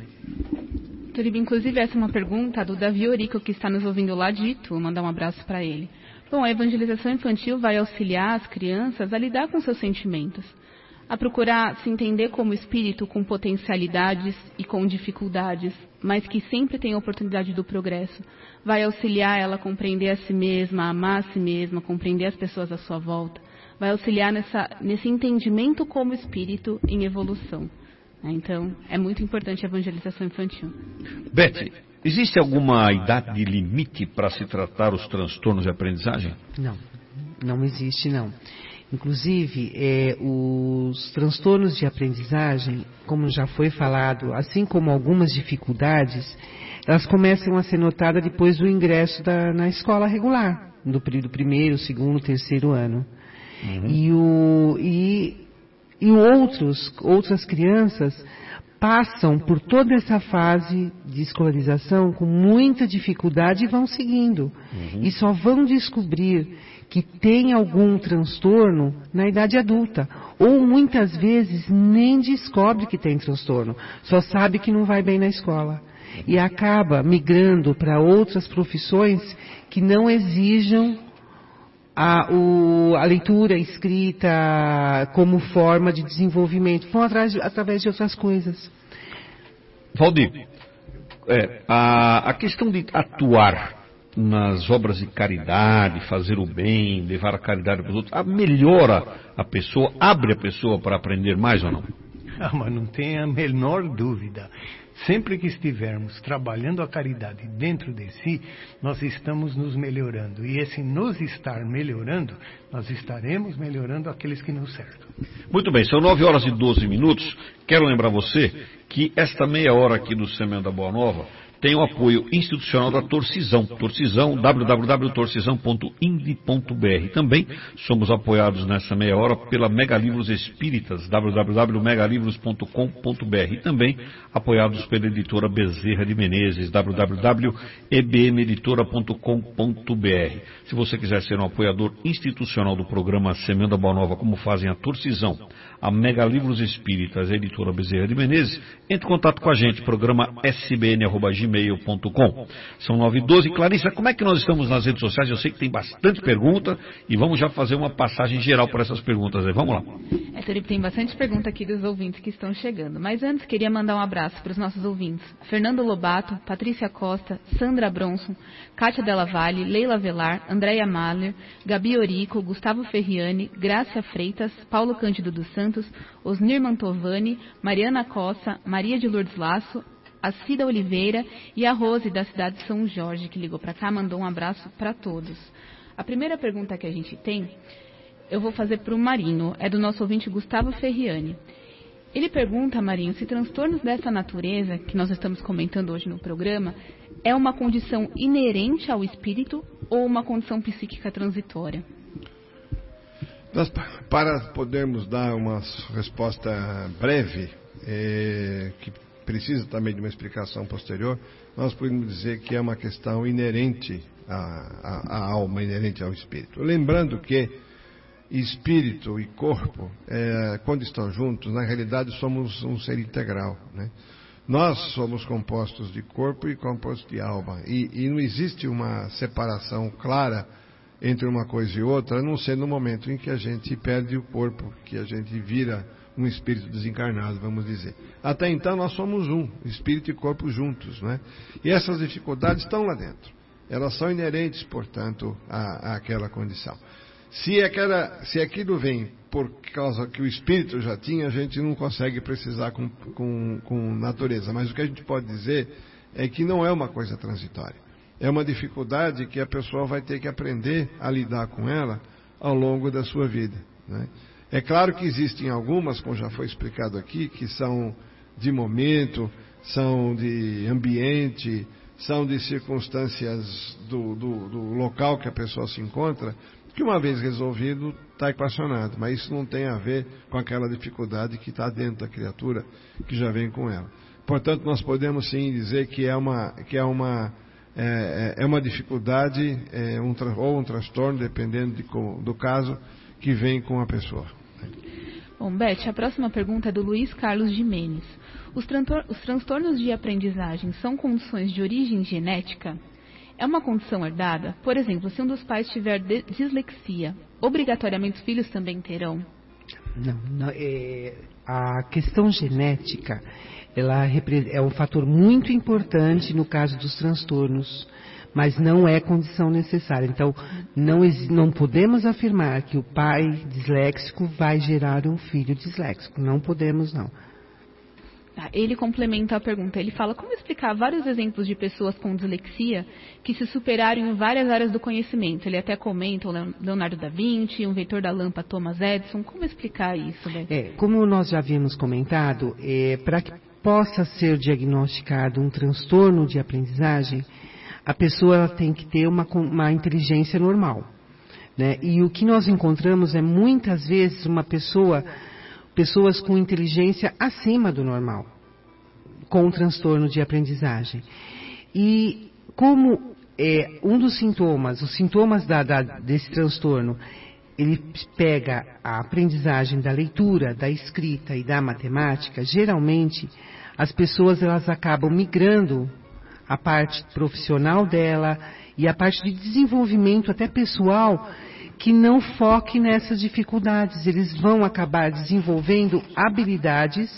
Turiba, inclusive essa é uma pergunta do Davi Orico, que está nos ouvindo lá de Itu, mandar um abraço para ele. Bom, a evangelização infantil vai auxiliar as crianças a lidar com seus sentimentos, a procurar se entender como espírito com potencialidades e com dificuldades, mas que sempre tem a oportunidade do progresso. Vai auxiliar ela a compreender a si mesma, a amar a si mesma, compreender as pessoas à sua volta. Vai auxiliar nessa, nesse entendimento como espírito em evolução. Então, é muito importante a evangelização infantil. Beth, existe alguma idade limite para se tratar os transtornos de aprendizagem? Não, não existe não. Inclusive, é, os transtornos de aprendizagem, como já foi falado, assim como algumas dificuldades, elas começam a ser notadas depois do ingresso da, na escola regular, no período primeiro, segundo, terceiro ano. Uhum. E, o, e, e outros, outras crianças passam por toda essa fase de escolarização com muita dificuldade e vão seguindo. Uhum. E só vão descobrir que tem algum transtorno na idade adulta. Ou muitas vezes nem descobre que tem transtorno, só sabe que não vai bem na escola. E acaba migrando para outras profissões que não exijam a, o, a leitura, a escrita como forma de desenvolvimento. Vão atrás, através de outras coisas. Valdir, é, a, a questão de atuar nas obras de caridade, fazer o bem, levar a caridade para os outros, a melhora a pessoa, abre a pessoa para aprender mais ou não? Ah, mas não tem a menor dúvida. Sempre que estivermos trabalhando a caridade dentro de si, nós estamos nos melhorando. E esse nos estar melhorando, nós estaremos melhorando aqueles que nos cercam. Muito bem, são nove horas e doze minutos. Quero lembrar você que esta meia hora aqui do Semeando da Boa Nova tem o apoio institucional da Torcisão. Torcisão, w w w ponto torcisão ponto ind ponto b r. Também somos apoiados nessa meia hora pela Mega Livros Espíritas, w w w ponto mega livros ponto com ponto b r. E também apoiados pela editora Bezerra de Menezes, w w w ponto e b m editora ponto com ponto b r. Se você quiser ser um apoiador institucional do programa Semeando a Boa Nova, como fazem a Torcisão, a Mega Livros Espíritas e a editora Bezerra de Menezes, entre em contato com a gente, programa s b n arroba gmail ponto com. São nove e doze. Clarissa, como é que nós estamos nas redes sociais? Eu sei que tem bastante pergunta e vamos já fazer uma passagem geral por essas perguntas aí. Vamos lá. É, Felipe, tem bastante pergunta aqui dos ouvintes que estão chegando. Mas antes, queria mandar um abraço para os nossos ouvintes. Fernando Lobato, Patrícia Costa, Sandra Bronson, Kátia Della Valle, Leila Velar, Andréia Mahler, Gabi Orico, Gustavo Ferriani, Grácia Freitas, Paulo Cândido dos Santos, Osnir Mantovani, Mariana Costa, Maria de Lourdes Laço, a Cida Oliveira e a Rose da cidade de São Jorge, que ligou para cá, mandou um abraço para todos. A primeira pergunta que a gente tem, eu vou fazer para o Marinho, é do nosso ouvinte Gustavo Ferriani. Ele pergunta, Marinho, se transtornos dessa natureza, que nós estamos comentando hoje no programa, é uma condição inerente ao espírito ou uma condição psíquica transitória? Nós, para podermos dar uma resposta breve, é, que precisa também de uma explicação posterior, nós podemos dizer que é uma questão inerente à, à, à alma, inerente ao espírito. Lembrando que espírito e corpo, é, quando estão juntos, na realidade somos um ser integral, né? Nós somos compostos de corpo e compostos de alma, e, e não existe uma separação clara entre uma coisa e outra, a não ser no momento em que a gente perde o corpo, que a gente vira um espírito desencarnado, vamos dizer. Até então nós somos um, espírito e corpo juntos, né? E essas dificuldades estão lá dentro. Elas são inerentes, portanto, à, àquela condição. Se, aquela, se aquilo vem por causa que o espírito já tinha, a gente não consegue precisar com, com, com natureza. Mas o que a gente pode dizer é que não é uma coisa transitória. É uma dificuldade que a pessoa vai ter que aprender a lidar com ela ao longo da sua vida, né? É claro que existem algumas, como já foi explicado aqui, que são de momento, são de ambiente, são de circunstâncias do, do, do local que a pessoa se encontra, que uma vez resolvido está equacionado, mas isso não tem a ver com aquela dificuldade que está dentro da criatura, que já vem com ela. Portanto, nós podemos sim dizer que é uma, que é uma, é, é uma dificuldade é, um, ou um transtorno, dependendo de, do caso, que vem com a pessoa. Bom, Beth, a próxima pergunta é do Luiz Carlos Jimenez. Os, os transtornos de aprendizagem são condições de origem genética? É uma condição herdada? Por exemplo, se um dos pais tiver dislexia, obrigatoriamente os filhos também terão? Não, não é, a questão genética ela é um fator muito importante no caso dos transtornos, mas não é condição necessária. Então, não, não podemos afirmar que o pai disléxico vai gerar um filho disléxico. Não podemos, não. Ele complementa a pergunta. Ele fala como explicar vários exemplos de pessoas com dislexia que se superaram em várias áreas do conhecimento. Ele até comenta o Leonardo da Vinci, o inventor da lâmpada Thomas Edison. Como explicar isso, Beth? É, como nós já havíamos comentado, é, para que possa ser diagnosticado um transtorno de aprendizagem, a pessoa ela tem que ter uma, uma inteligência normal, né? E o que nós encontramos é muitas vezes uma pessoa, pessoas com inteligência acima do normal, com um transtorno de aprendizagem. E como é, um dos sintomas, os sintomas da, da, desse transtorno, ele pega a aprendizagem da leitura, da escrita e da matemática, geralmente as pessoas elas acabam migrando a parte profissional dela e a parte de desenvolvimento até pessoal que não foque nessas dificuldades. Eles vão acabar desenvolvendo habilidades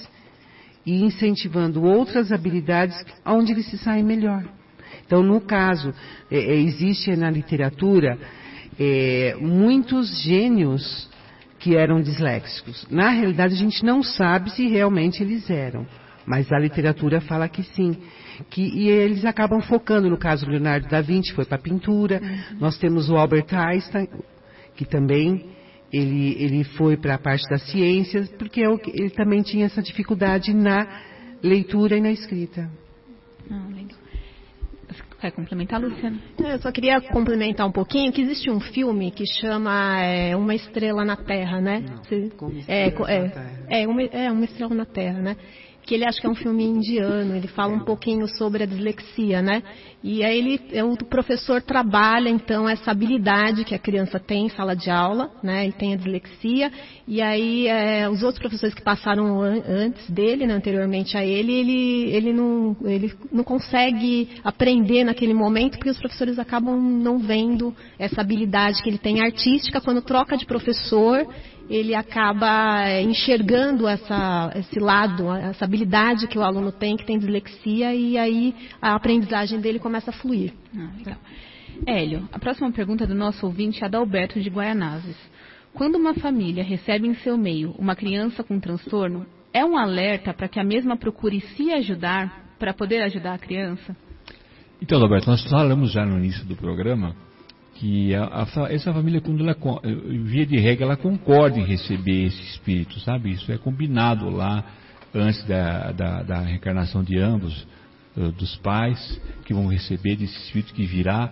e incentivando outras habilidades onde eles se saem melhor. Então, no caso, é, existe na literatura é, muitos gênios que eram disléxicos. Na realidade, a gente não sabe se realmente eles eram, mas a literatura fala que sim. Que, e eles acabam focando, no caso do Leonardo da Vinci, foi para a pintura. Uhum. Nós temos o Albert Einstein, que também ele, ele foi para a parte das ciências, porque ele também tinha essa dificuldade na leitura e na escrita. Ah, legal. Você quer complementar, Luciana? Eu só queria complementar um pouquinho, que existe um filme que chama é, Uma Estrela na Terra, né? Não, Você, como é, Estrela é, na Terra. É, uma, é, Uma Estrela na Terra, né? Que ele acha que é um filme indiano, ele fala um pouquinho sobre a dislexia, né? E aí ele, o professor trabalha, então, essa habilidade que a criança tem em sala de aula, né? Ele tem a dislexia, e aí é, os outros professores que passaram an, antes dele, né, anteriormente a ele, ele, ele, não, ele não consegue aprender naquele momento, porque os professores acabam não vendo essa habilidade que ele tem artística. Quando troca de professor, ele acaba enxergando essa, esse lado, essa habilidade que o aluno tem, que tem dislexia, e aí a aprendizagem dele começa a fluir. Ah, legal. Hélio, a próxima pergunta do nosso ouvinte é a Adalberto de Guaianazes. Quando uma família recebe em seu meio uma criança com transtorno, é um alerta para que a mesma procure se ajudar para poder ajudar a criança? Então, Adalberto, nós falamos já no início do programa que a, a, essa família, quando ela, via de regra, ela concorda em receber esse espírito, sabe? Isso é combinado lá antes da, da, da reencarnação de ambos, dos pais, que vão receber desse espírito que virá.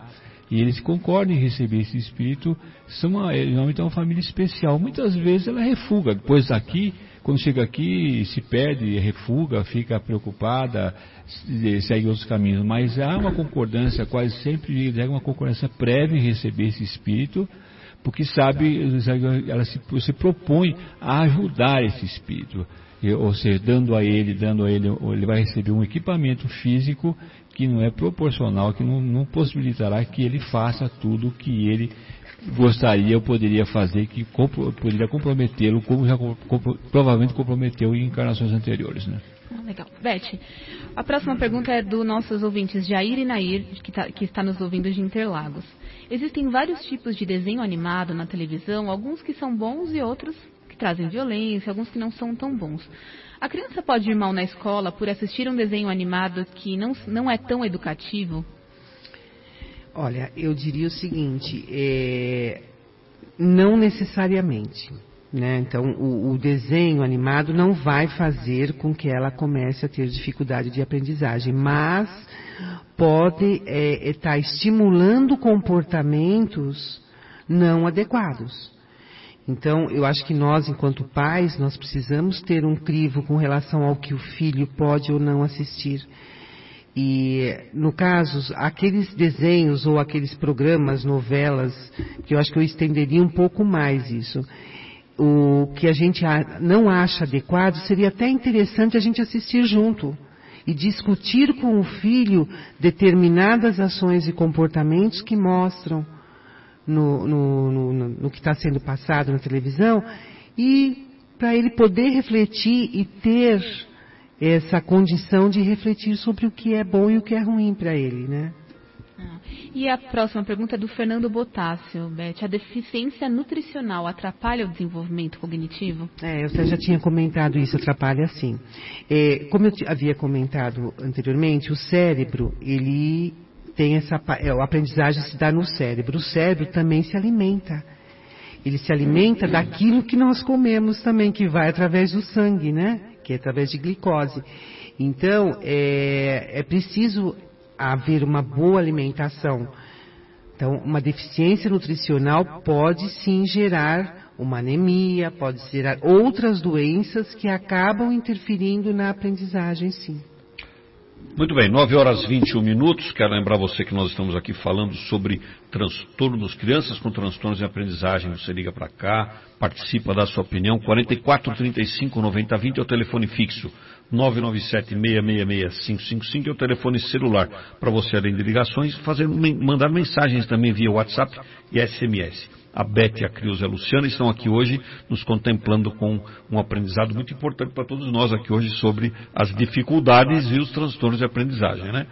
e eles concordam em receber esse espírito, são uma, normalmente é uma família especial. Muitas vezes ela refuga, depois aqui, quando chega aqui, se perde, refuga, fica preocupada, segue outros caminhos, mas há uma concordância, quase sempre é uma concordância prévia em receber esse espírito, porque sabe, ela se, se propõe a ajudar esse espírito, ou seja, dando a ele, dando a ele, ele vai receber um equipamento físico que não é proporcional, que não, não possibilitará que ele faça tudo o que ele gostaria ou poderia fazer, que compro, poderia comprometê-lo, como já compro, provavelmente comprometeu em encarnações anteriores, né? Ah, legal. Beth, a próxima pergunta é dos nossos ouvintes Jair e Nair, que, tá, que está nos ouvindo de Interlagos. Existem vários tipos de desenho animado na televisão, alguns que são bons e outros que trazem violência, alguns que não são tão bons. A criança pode ir mal na escola por assistir um desenho animado que não, não é tão educativo? Olha, eu diria o seguinte, é, não necessariamente, né? Então, o, o desenho animado não vai fazer com que ela comece a ter dificuldade de aprendizagem, mas pode é, estar estimulando comportamentos não adequados. Então, eu acho que nós, enquanto pais, nós precisamos ter um crivo com relação ao que o filho pode ou não assistir. E, no caso, aqueles desenhos ou aqueles programas, novelas, que eu acho que eu estenderia um pouco mais isso, o que a gente não acha adequado, seria até interessante a gente assistir junto e discutir com o filho determinadas ações e comportamentos que mostram no, no, no, no, no que está sendo passado na televisão, e para ele poder refletir e ter essa condição de refletir sobre o que é bom e o que é ruim para ele, né? Ah, e a próxima pergunta é do Fernando Botássio, Beth. A deficiência nutricional atrapalha o desenvolvimento cognitivo? É, eu já tinha comentado isso, atrapalha sim. É, como eu havia comentado anteriormente, o cérebro, ele tem essa... É, a aprendizagem se dá no cérebro. O cérebro também se alimenta. Ele se alimenta daquilo que nós comemos também, que vai através do sangue, né? Que é através de glicose. Então, é, é preciso haver uma boa alimentação. Então, uma deficiência nutricional pode sim gerar uma anemia, pode gerar outras doenças que acabam interferindo na aprendizagem, sim. Muito bem, nove horas e vinte e um minutos. Quero lembrar você que nós estamos aqui falando sobre transtornos, crianças com transtornos de aprendizagem. Você liga para cá, participa, dá sua opinião. quarenta e quatro, trinta e cinco, noventa, vinte é o telefone fixo. nove nove sete, seis seis seis, cinco cinco cinco é o telefone celular. Para você, além de ligações, fazer, mandar mensagens também via WhatsApp e S M S. A Beth, a Cris e a Luciana estão aqui hoje nos contemplando com um aprendizado muito importante para todos nós aqui hoje sobre as dificuldades e os transtornos de aprendizagem, né?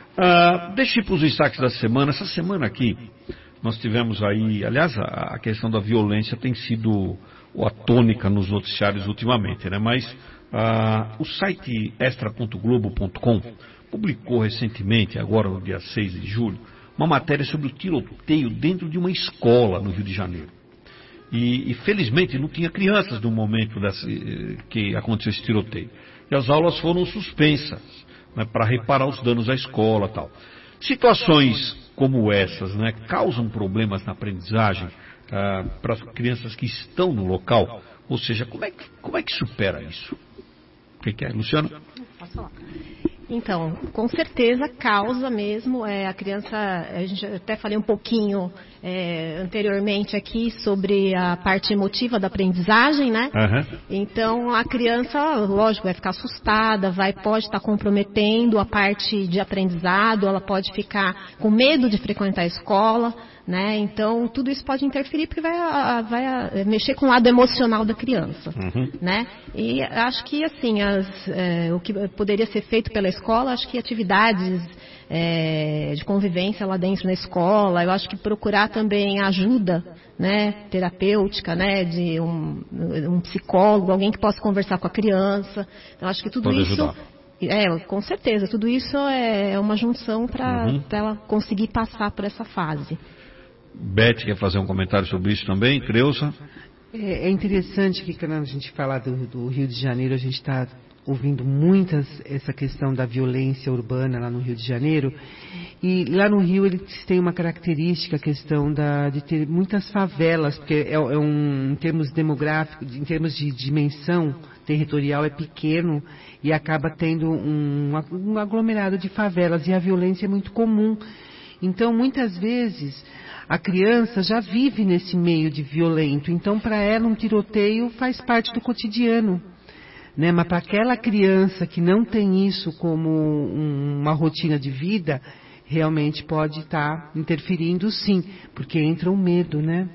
Ah, deixa eu ir para os destaques da semana. Essa semana aqui nós tivemos aí, aliás, a, a questão da violência tem sido a tônica nos noticiários ultimamente, né? Mas ah, o site extra ponto globo ponto com publicou recentemente, agora no dia seis de julho, uma matéria sobre o tiroteio dentro de uma escola no Rio de Janeiro. E, e felizmente não tinha crianças no momento desse, que aconteceu esse tiroteio. E as aulas foram suspensas, né, para reparar os danos à escola e tal. Situações como essas, né, causam problemas na aprendizagem ah, para as crianças que estão no local. Ou seja, como é que, como é que supera isso? O que, que é, Luciano? Posso falar? Então, com certeza causa mesmo, é, a criança, a gente até falei um pouquinho é, anteriormente aqui sobre a parte emotiva da aprendizagem, né? Uhum. Então, a criança, lógico, vai ficar assustada, vai, pode estar comprometendo a parte de aprendizado, ela pode ficar com medo de frequentar a escola, né? Então, tudo isso pode interferir porque vai, vai mexer com o lado emocional da criança, uhum. né? E acho que, assim, as, é, o que poderia ser feito pela escola, acho que atividades é, de convivência lá dentro na escola, eu acho que procurar também ajuda, né, terapêutica, né, de um, um psicólogo, alguém que possa conversar com a criança. Então, acho que tudo pode isso... Ajudar. É, com certeza, tudo isso é uma junção para uhum. ela conseguir passar por essa fase. Beth quer fazer um comentário sobre isso também, Creuza? É, é interessante que quando a gente fala do, do Rio de Janeiro, a gente está ouvindo muitas essa questão da violência urbana lá no Rio de Janeiro. E lá no Rio eles têm uma característica, a questão da, de ter muitas favelas, porque é, é um, em termos demográficos, em termos de dimensão territorial é pequeno e acaba tendo um, um aglomerado de favelas e a violência é muito comum. Então, muitas vezes, a criança já vive nesse meio de violento. Então, para ela, um tiroteio faz parte do cotidiano. Né? Mas para aquela criança que não tem isso como um, uma rotina de vida, realmente pode estar tá interferindo sim, porque entra o medo, né?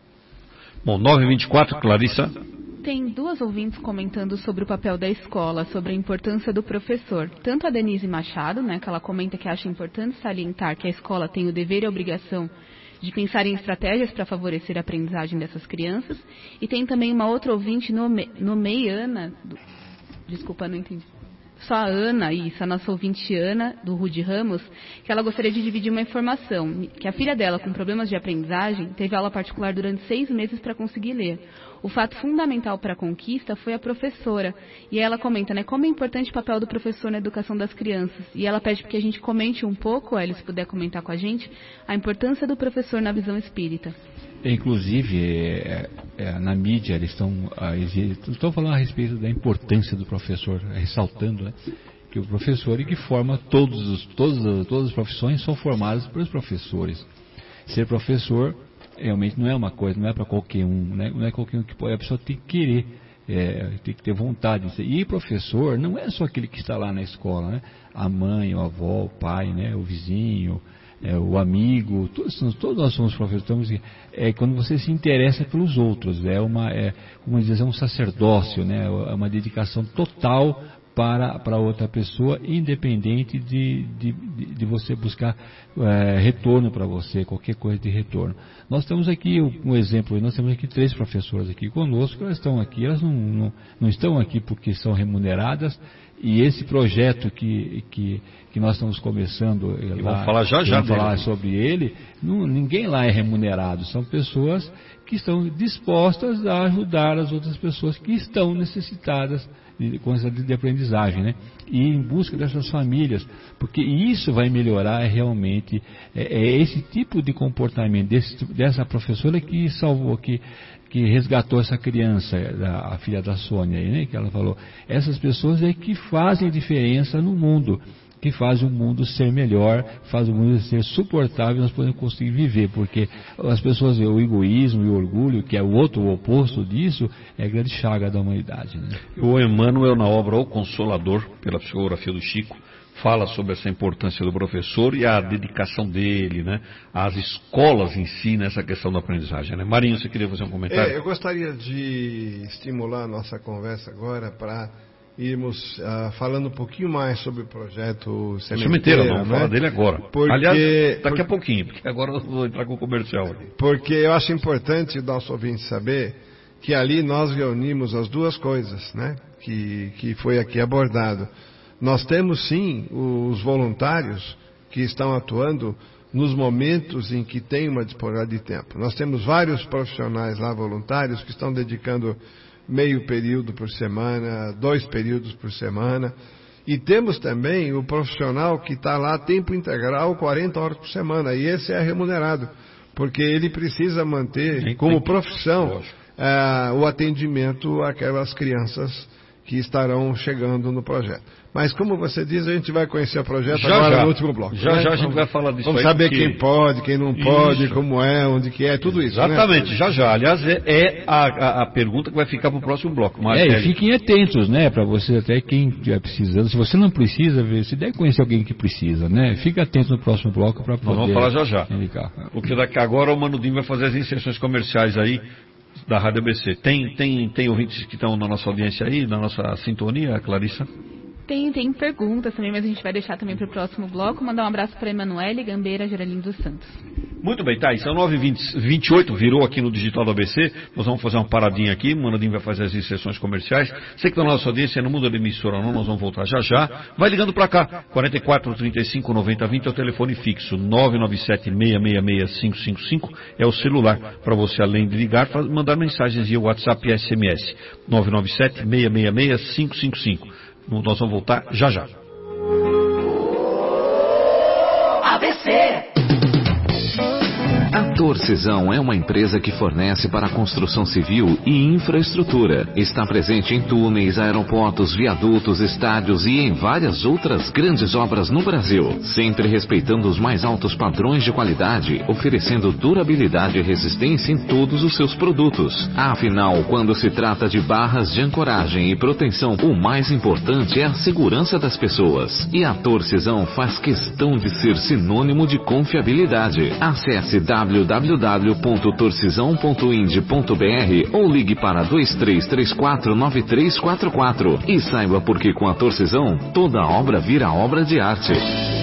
Bom, nove e vinte e quatro, Clarissa. Tem duas ouvintes comentando sobre o papel da escola, sobre a importância do professor. Tanto a Denise Machado, né, que ela comenta que acha importante salientar que a escola tem o dever e a obrigação de pensar em estratégias para favorecer a aprendizagem dessas crianças. E tem também uma outra ouvinte, Nome, Nomeiana, do, desculpa, não entendi. Só a Ana, isso, a nossa ouvinte Ana, do Rude Ramos, que ela gostaria de dividir uma informação, que a filha dela, com problemas de aprendizagem, teve aula particular durante seis meses para conseguir ler. O fato fundamental para a conquista foi a professora. E ela comenta, né, como é importante o papel do professor na educação das crianças. E ela pede que a gente comente um pouco, Hélio, se puder comentar com a gente, a importância do professor na visão espírita. Inclusive, é, é, na mídia, eles estão, estão falando a respeito da importância do professor, ressaltando, né, que o professor é que forma todos os, todos, todas as profissões são formadas pelos professores. Ser professor realmente não é uma coisa, não é para qualquer um, né? Não é qualquer um que pode, a pessoa tem que querer, é, tem que ter vontade de ser. E professor não é só aquele que está lá na escola, né? A mãe, o avó, o pai, né? O vizinho, é, o amigo, todos, todos nós somos professores. Então, é quando você se interessa pelos outros, é uma, é, como dizer, é um sacerdócio, né? É uma dedicação total para, para outra pessoa, independente de, de, de você buscar é, retorno para você, qualquer coisa de retorno. Nós temos aqui um exemplo, nós temos aqui três professoras aqui conosco, elas estão aqui, elas não, não, não estão aqui porque são remuneradas, e esse projeto que, que, que nós estamos começando, lá, vamos falar já já vamos falar sobre ele, não, ninguém lá é remunerado, são pessoas que estão dispostas a ajudar as outras pessoas que estão necessitadas de, com essa de aprendizagem, né? E em busca dessas famílias, porque isso vai melhorar realmente, é, é esse tipo de comportamento desse, dessa professora que salvou, que, que resgatou essa criança, a, a filha da Sônia, aí, né? Que ela falou, essas pessoas é que fazem diferença no mundo, que faz o mundo ser melhor, faz o mundo ser suportável, nós podemos conseguir viver, porque as pessoas veem o egoísmo e o orgulho, que é o outro o oposto disso, é a grande chaga da humanidade. Né? O Emmanuel, na obra O Consolador, pela psicografia do Chico, fala sobre essa importância do professor e a dedicação dele, né? As escolas em si nessa questão da aprendizagem. Né? Marinho, você queria fazer um comentário? É, eu gostaria de estimular a nossa conversa agora para irmos uh, falando um pouquinho mais sobre o projeto Sementeira, não, né? Fala dele agora. Porque, Aliás, daqui por... a pouquinho, porque agora eu vou entrar com o comercial aqui. Porque eu acho importante o nosso ouvinte saber que ali nós reunimos as duas coisas, né? Que, que foi aqui abordado. Nós temos sim os voluntários que estão atuando nos momentos em que tem uma disponibilidade de tempo. Nós temos vários profissionais lá voluntários que estão dedicando meio período por semana, dois períodos por semana. E temos também o profissional que está lá tempo integral, quarenta horas por semana. E esse é remunerado, porque ele precisa manter como profissão uh, o atendimento àquelas crianças que estarão chegando no projeto. Mas como você diz, a gente vai conhecer o projeto já, agora já. no último bloco. Já né? já a gente vamos, vai falar disso vamos aí. Vamos saber porque... quem pode, quem não pode, isso. Como é, onde que é, tudo isso. Exatamente, né? já já. Aliás, é, é a, a, a pergunta que vai ficar para o próximo bloco. Mas, é, e fiquem atentos, né, para você até quem estiver precisando. Se você não precisa, você deve conhecer alguém que precisa, né? Fique atento no próximo bloco para poder... Nós vamos falar já já. Indicar. Porque daqui agora o Manudinho vai fazer as inserções comerciais aí da Rádio A B C. Tem, tem, tem ouvintes que estão na nossa audiência aí, na nossa sintonia, Clarissa? Tem, tem perguntas também, mas a gente vai deixar também para o próximo bloco. Mandar um abraço para Emanuele Gambeira Geraldino dos Santos. Muito bem, tá, isso é nove e vinte e oito, virou aqui no Digital do A B C, nós vamos fazer uma paradinha aqui, o Manadinho vai fazer as inserções comerciais, você que está na nossa audiência, não muda de emissora não, nós vamos voltar já já, vai ligando para cá, quarenta e quatro, trinta e cinco, noventa, vinte é o telefone fixo, nove nove sete, seis seis seis, cinco cinco cinco é o celular, para você além de ligar, mandar mensagens via WhatsApp e S M S, nove nove sete, seis seis seis, cinco cinco cinco, nós vamos voltar já já. A B C. A Torcisão é uma empresa que fornece para a construção civil e infraestrutura. Está presente em túneis, aeroportos, viadutos, estádios e em várias outras grandes obras no Brasil, sempre respeitando os mais altos padrões de qualidade, oferecendo durabilidade e resistência em todos os seus produtos. Afinal, quando se trata de barras de ancoragem e proteção, o mais importante é a segurança das pessoas. E a Torcisão faz questão de ser sinônimo de confiabilidade. Acesse w w w ponto torcisão ponto ind ponto b r ou ligue para dois três três quatro, nove três quatro quatro e saiba por que com a Torcisão toda obra vira obra de arte.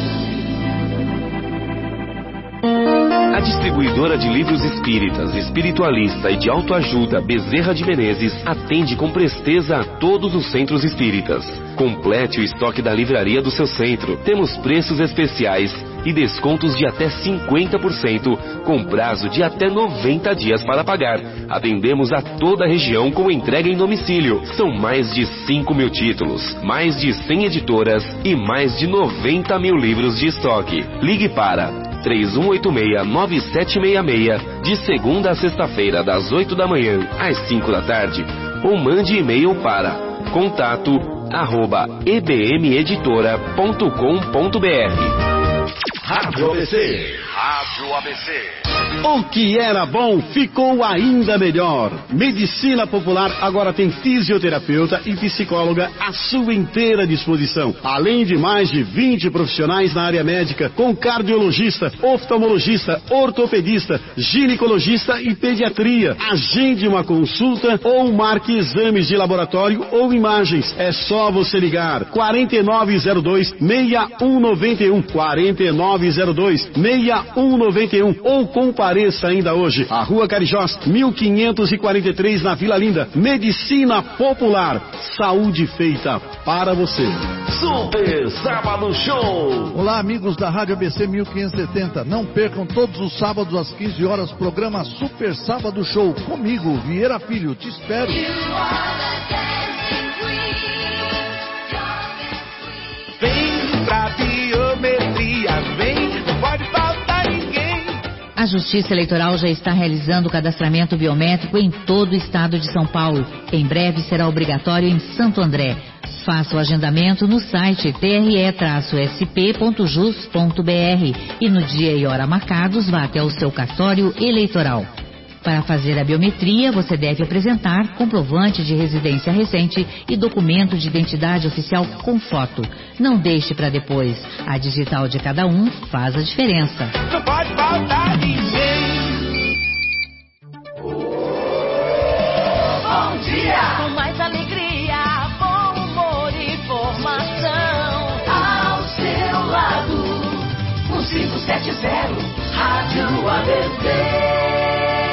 A distribuidora de livros espíritas, espiritualista e de autoajuda Bezerra de Menezes atende com presteza a todos os centros espíritas. Complete o estoque da livraria do seu centro. Temos preços especiais e descontos de até cinquenta por cento, com prazo de até noventa dias para pagar. Atendemos a toda a região com entrega em domicílio. São mais de cinco mil títulos, mais de cem editoras e mais de noventa mil livros de estoque. Ligue para três um oito seis, nove sete seis seis, de segunda a sexta-feira, das oito da manhã às cinco da tarde, ou mande e-mail para contato arroba e b m editora ponto com ponto b r. Rádio A B C. Rádio A B C. O que era bom ficou ainda melhor. Medicina Popular agora tem fisioterapeuta e psicóloga à sua inteira disposição. Além de mais de vinte profissionais na área médica, com cardiologista, oftalmologista, ortopedista, ginecologista e pediatria. Agende uma consulta ou marque exames de laboratório ou imagens. É só você ligar quarenta e nove zero dois, seis um nove um, quarenta e nove zero dois, seis um nove um ou compareça ainda hoje. A Rua Carijós, mil quinhentos e quarenta e três, na Vila Linda. Medicina Popular. Saúde feita para você. Super Sábado Show. Olá, amigos da Rádio A B C mil quinhentos e setenta. Não percam todos os sábados às quinze horas, programa Super Sábado Show. Comigo, Vieira Filho. Te espero. Vem pra biometria, vem, não pode faltar ninguém. A Justiça Eleitoral já está realizando o cadastramento biométrico em todo o estado de São Paulo. Em breve será obrigatório em Santo André. Faça o agendamento no site t r e s p ponto jus ponto b r e no dia e hora marcados vá até o seu cartório eleitoral. Para fazer a biometria, você deve apresentar comprovante de residência recente e documento de identidade oficial com foto. Não deixe para depois. A digital de cada um faz a diferença. Não pode faltar ninguém. Bom dia! Com mais alegria, bom humor e informação. Ao seu lado, um cinco sete zero, Rádio A B C.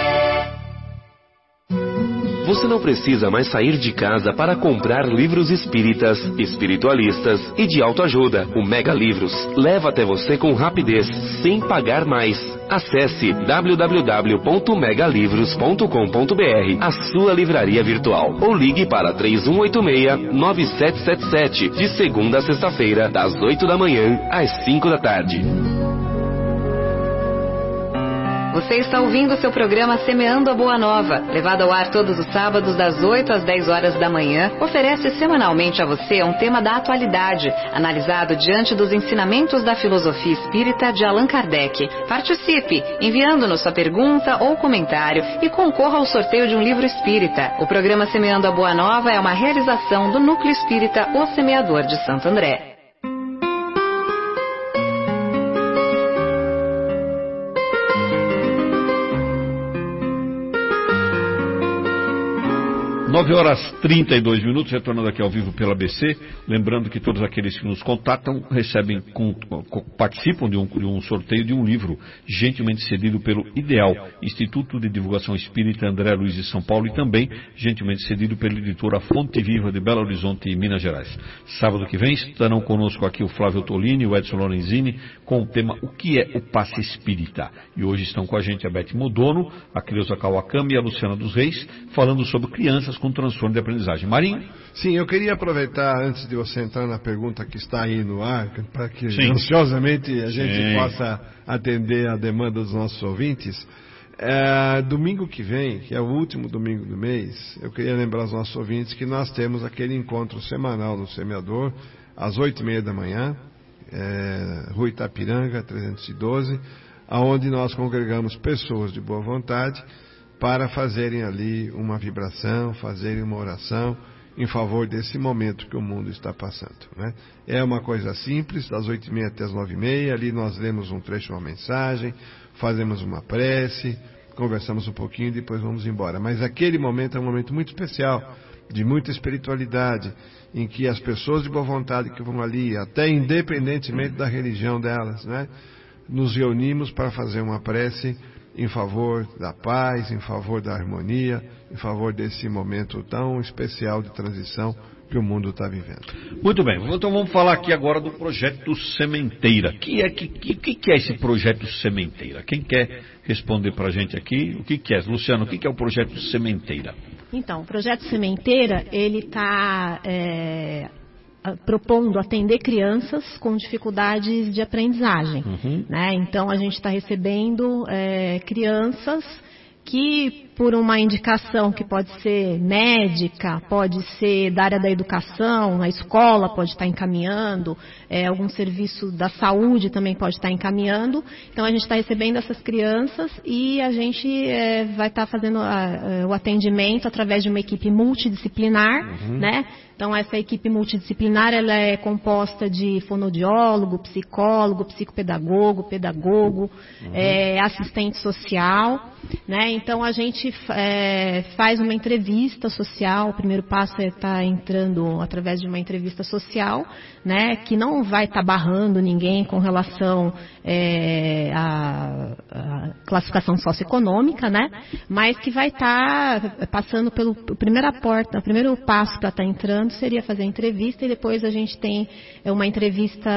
Você não precisa mais sair de casa para comprar livros espíritas, espiritualistas e de autoajuda. O Mega Livros leva até você com rapidez, sem pagar mais. Acesse w w w ponto mega livros ponto com ponto b r, a sua livraria virtual, ou ligue para três um oito seis, nove sete sete sete, de segunda a sexta-feira, das oito da manhã às cinco da tarde. Você está ouvindo o seu programa Semeando a Boa Nova, levado ao ar todos os sábados das oito às dez horas da manhã. Oferece semanalmente a você um tema da atualidade, analisado diante dos ensinamentos da filosofia espírita de Allan Kardec. Participe, enviando-nos sua pergunta ou comentário e concorra ao sorteio de um livro espírita. O programa Semeando a Boa Nova é uma realização do Núcleo Espírita O Semeador de Santo André. nove horas e trinta e dois minutos, retornando aqui ao vivo pela A B C. Lembrando que todos aqueles que nos contatam recebem, com, com, participam de um, de um sorteio de um livro, gentilmente cedido pelo Ideal, Instituto de Divulgação Espírita André Luiz de São Paulo, e também gentilmente cedido pela editora Fonte Viva de Belo Horizonte, Minas Gerais. Sábado que vem estarão conosco aqui o Flávio Tolini e o Edson Lorenzini com o tema O que é o Passe Espírita? E hoje estão com a gente a Beth Modono, a Creuza Kawakami e a Luciana dos Reis, falando sobre crianças com transtorno de aprendizagem. Marinho? Sim, eu queria aproveitar, antes de você entrar na pergunta que está aí no ar, para que Sim. ansiosamente a gente Sim. possa atender a demanda dos nossos ouvintes. É, domingo que vem, que é o último domingo do mês, eu queria lembrar aos nossos ouvintes que nós temos aquele encontro semanal no Semeador, às oito e meia da manhã, é, Rua Itapiranga, trezentos e doze, aonde nós congregamos pessoas de boa vontade para fazerem ali uma vibração, fazerem uma oração em favor desse momento que o mundo está passando, né? É uma coisa simples, das oito e meia até as nove e meia, ali nós lemos um trecho, uma mensagem, fazemos uma prece, conversamos um pouquinho e depois vamos embora. Mas aquele momento é um momento muito especial, de muita espiritualidade, em que as pessoas de boa vontade que vão ali, até independentemente da religião delas, né, nos reunimos para fazer uma prece em favor da paz, em favor da harmonia, em favor desse momento tão especial de transição que o mundo está vivendo. Muito bem, então vamos falar aqui agora do projeto Sementeira. O que é, que, que, que é esse projeto Sementeira? Quem quer responder para a gente aqui? O que, que é? Luciano, o que, que é o projeto Sementeira? Então, o projeto Sementeira, ele está é, propondo atender crianças com dificuldades de aprendizagem. Uhum. Né? Então, a gente está recebendo é, crianças que, por uma indicação que pode ser médica, pode ser da área da educação, a escola pode estar encaminhando, é, algum serviço da saúde também pode estar encaminhando. Então, a gente está recebendo essas crianças e a gente é, vai estar fazendo a, o atendimento através de uma equipe multidisciplinar, uhum. né? Então, essa equipe multidisciplinar, ela é composta de fonoaudiólogo, psicólogo, psicopedagogo, pedagogo, uhum. é, assistente social, né? Então, a gente é, faz uma entrevista social. O primeiro passo é estar entrando através de uma entrevista social, né? Que não vai estar barrando ninguém com relação é, à, à classificação socioeconômica, né? Mas que vai estar passando pelo primeira porta, o primeiro passo para estar entrando seria fazer a entrevista, e depois a gente tem uma entrevista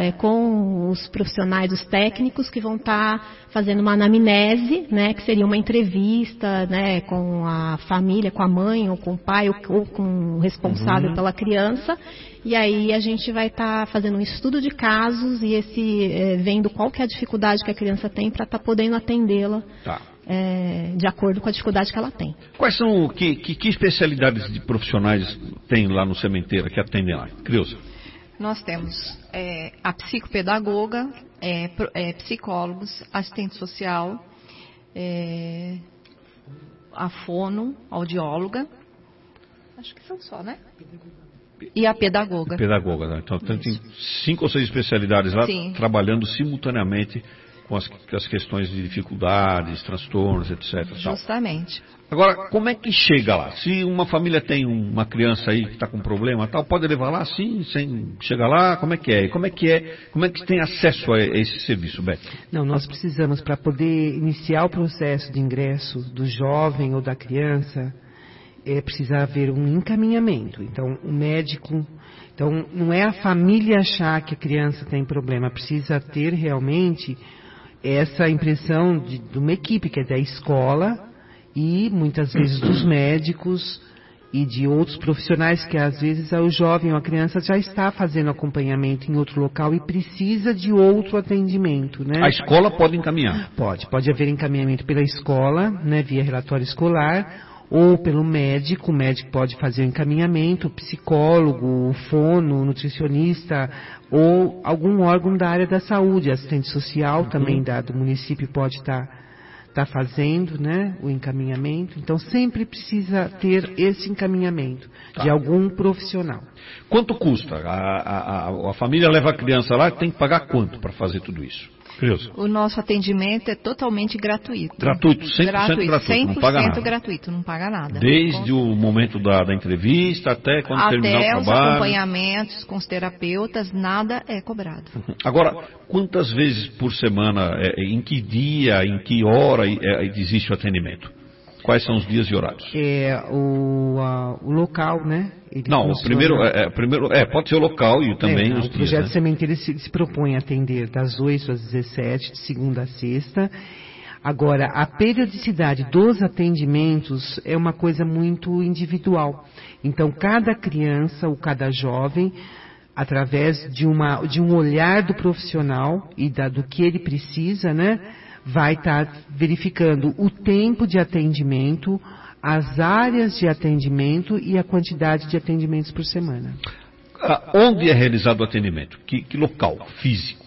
com os profissionais, os técnicos, que vão estar fazendo uma anamnese, né, que seria uma entrevista, né, com a família, com a mãe, ou com o pai, ou, ou com o responsável uhum. pela criança. E aí a gente vai estar fazendo um estudo de casos e esse é, vendo qual que é a dificuldade que a criança tem para estar podendo atendê-la. Tá. É, de acordo com a dificuldade que ela tem. Quais são, que, que, que especialidades de profissionais tem lá no Sementeira que atendem lá? Creuza? Nós temos é, a psicopedagoga, é, é, psicólogos, assistente social, é, a fono, audióloga, acho que são só, né? E a pedagoga. Pedagoga, né? Então tem cinco ou seis especialidades lá. Sim. Trabalhando simultaneamente com as, com as questões de dificuldades, transtornos, etcétera. Justamente. Tal. Agora, como é que chega lá? Se uma família tem uma criança aí que está com problema, tal, pode levar lá sim, sem chegar lá, como é que é? Como é que é? Como é que tem acesso a esse serviço, Beth? Não, nós precisamos, para poder iniciar o processo de ingresso do jovem ou da criança, é precisar haver um encaminhamento. Então, o médico... Então, não é a família achar que a criança tem problema, precisa ter realmente essa impressão de, de uma equipe, que é da escola e muitas vezes dos médicos e de outros profissionais, que às vezes o jovem ou a criança já está fazendo acompanhamento em outro local e precisa de outro atendimento, né? A escola pode encaminhar? Pode, pode haver encaminhamento pela escola, né, via relatório escolar, ou pelo médico. O médico pode fazer o encaminhamento, o psicólogo, o fono, o nutricionista, ou algum órgão da área da saúde, assistente social uhum. também da, do município pode estar tá, tá fazendo, né, o encaminhamento. Então sempre precisa ter esse encaminhamento tá. de algum profissional. Quanto custa? A, a, a, a família leva a criança lá, tem que pagar quanto para fazer tudo isso? Criança. O nosso atendimento é totalmente gratuito. Gratuito, cem por cento gratuito, cem por cento não paga nada. gratuito, não paga nada. Desde o momento da, da entrevista até quando até terminar o os trabalho. acompanhamentos com os terapeutas, nada é cobrado. Agora, quantas vezes por semana, é, em que dia, em que hora é, existe o atendimento? Quais são os dias e horários? É o, a, o local, né? Ele Não, funciona... primeiro, é, primeiro, é, pode ser o local e também é, os o dias. O projeto né? Sementeira se, se propõe a atender das oito às dezessete, de segunda a sexta. Agora, a periodicidade dos atendimentos é uma coisa muito individual. Então, cada criança ou cada jovem, através de, uma, de um olhar do profissional e da, do que ele precisa, né, vai estar tá verificando o tempo de atendimento, as áreas de atendimento e a quantidade de atendimentos por semana. Ah, onde é realizado o atendimento? Que, que local físico?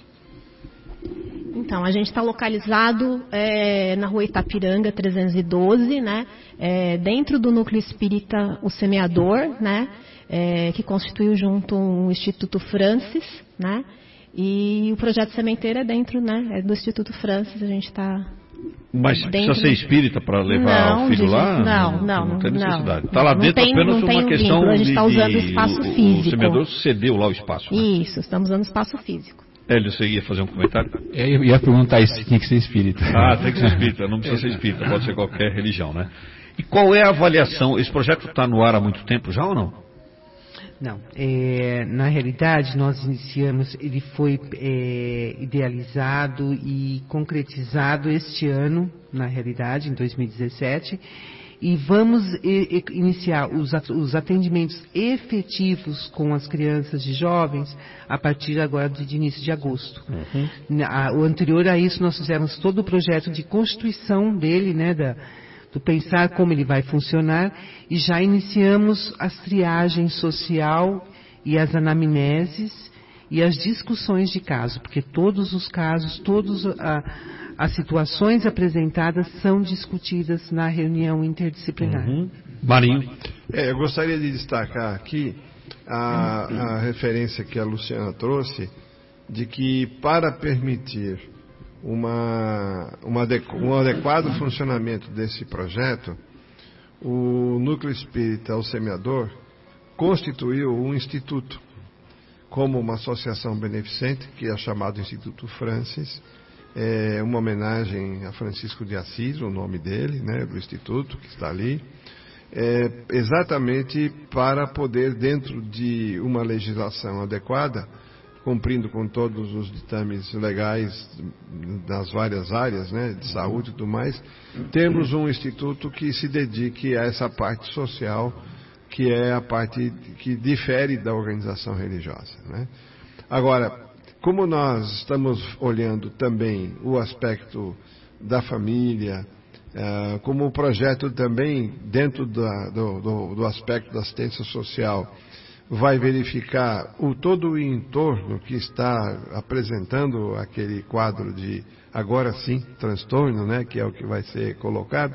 Então, a gente está localizado é, na rua Itapiranga trezentos e doze, né, é, dentro do Núcleo Espírita O Semeador, né, é, que constituiu junto o Instituto Francis, né, e o projeto Sementeira é dentro, né, é do Instituto Francis, a gente está... Mas precisa ser espírita para levar não, o filho gente, lá? Não, não, não tem necessidade. Está lá dentro tem, apenas não uma um questão vínculo, a gente de... está usando o espaço o, físico. O semeador cedeu lá o espaço. Né? Isso, estamos usando espaço físico. Hélio, você ia fazer um comentário? É, eu ia perguntar isso, tinha que ser espírita. Ah, tem que ser espírita, não precisa ser espírita, pode ser qualquer religião, né? E qual é a avaliação? Esse projeto está no ar há muito tempo já ou não? Não, é, na realidade nós iniciamos, ele foi é, idealizado e concretizado este ano, na realidade, em dois mil e dezessete, e vamos e, e, iniciar os, os atendimentos efetivos com as crianças e jovens a partir agora de, de início de agosto. Uhum. Na, o anterior a isso nós fizemos todo o projeto de constituição dele, né, da do pensar como ele vai funcionar, e já iniciamos as triagens social e as anamneses e as discussões de caso, porque todos os casos, todas as situações apresentadas são discutidas na reunião interdisciplinar. Uhum. Marinho. É, eu gostaria de destacar aqui a, a referência que a Luciana trouxe, de que para permitir Uma, uma, um adequado funcionamento desse projeto, o Núcleo Espírita O Semeador constituiu um instituto, como uma associação beneficente, que é chamado Instituto Francis, é uma homenagem a Francisco de Assis, o nome dele, né, do instituto que está ali, é, exatamente para poder, dentro de uma legislação adequada, cumprindo com todos os ditames legais das várias áreas, né, de saúde e tudo mais, temos um instituto que se dedique a essa parte social, que é a parte que difere da organização religiosa, né? Agora, como nós estamos olhando também o aspecto da família, uh, como o projeto também, dentro da, do, do, do aspecto da assistência social, vai verificar o todo o entorno que está apresentando aquele quadro de, agora sim, transtorno, né, que é o que vai ser colocado,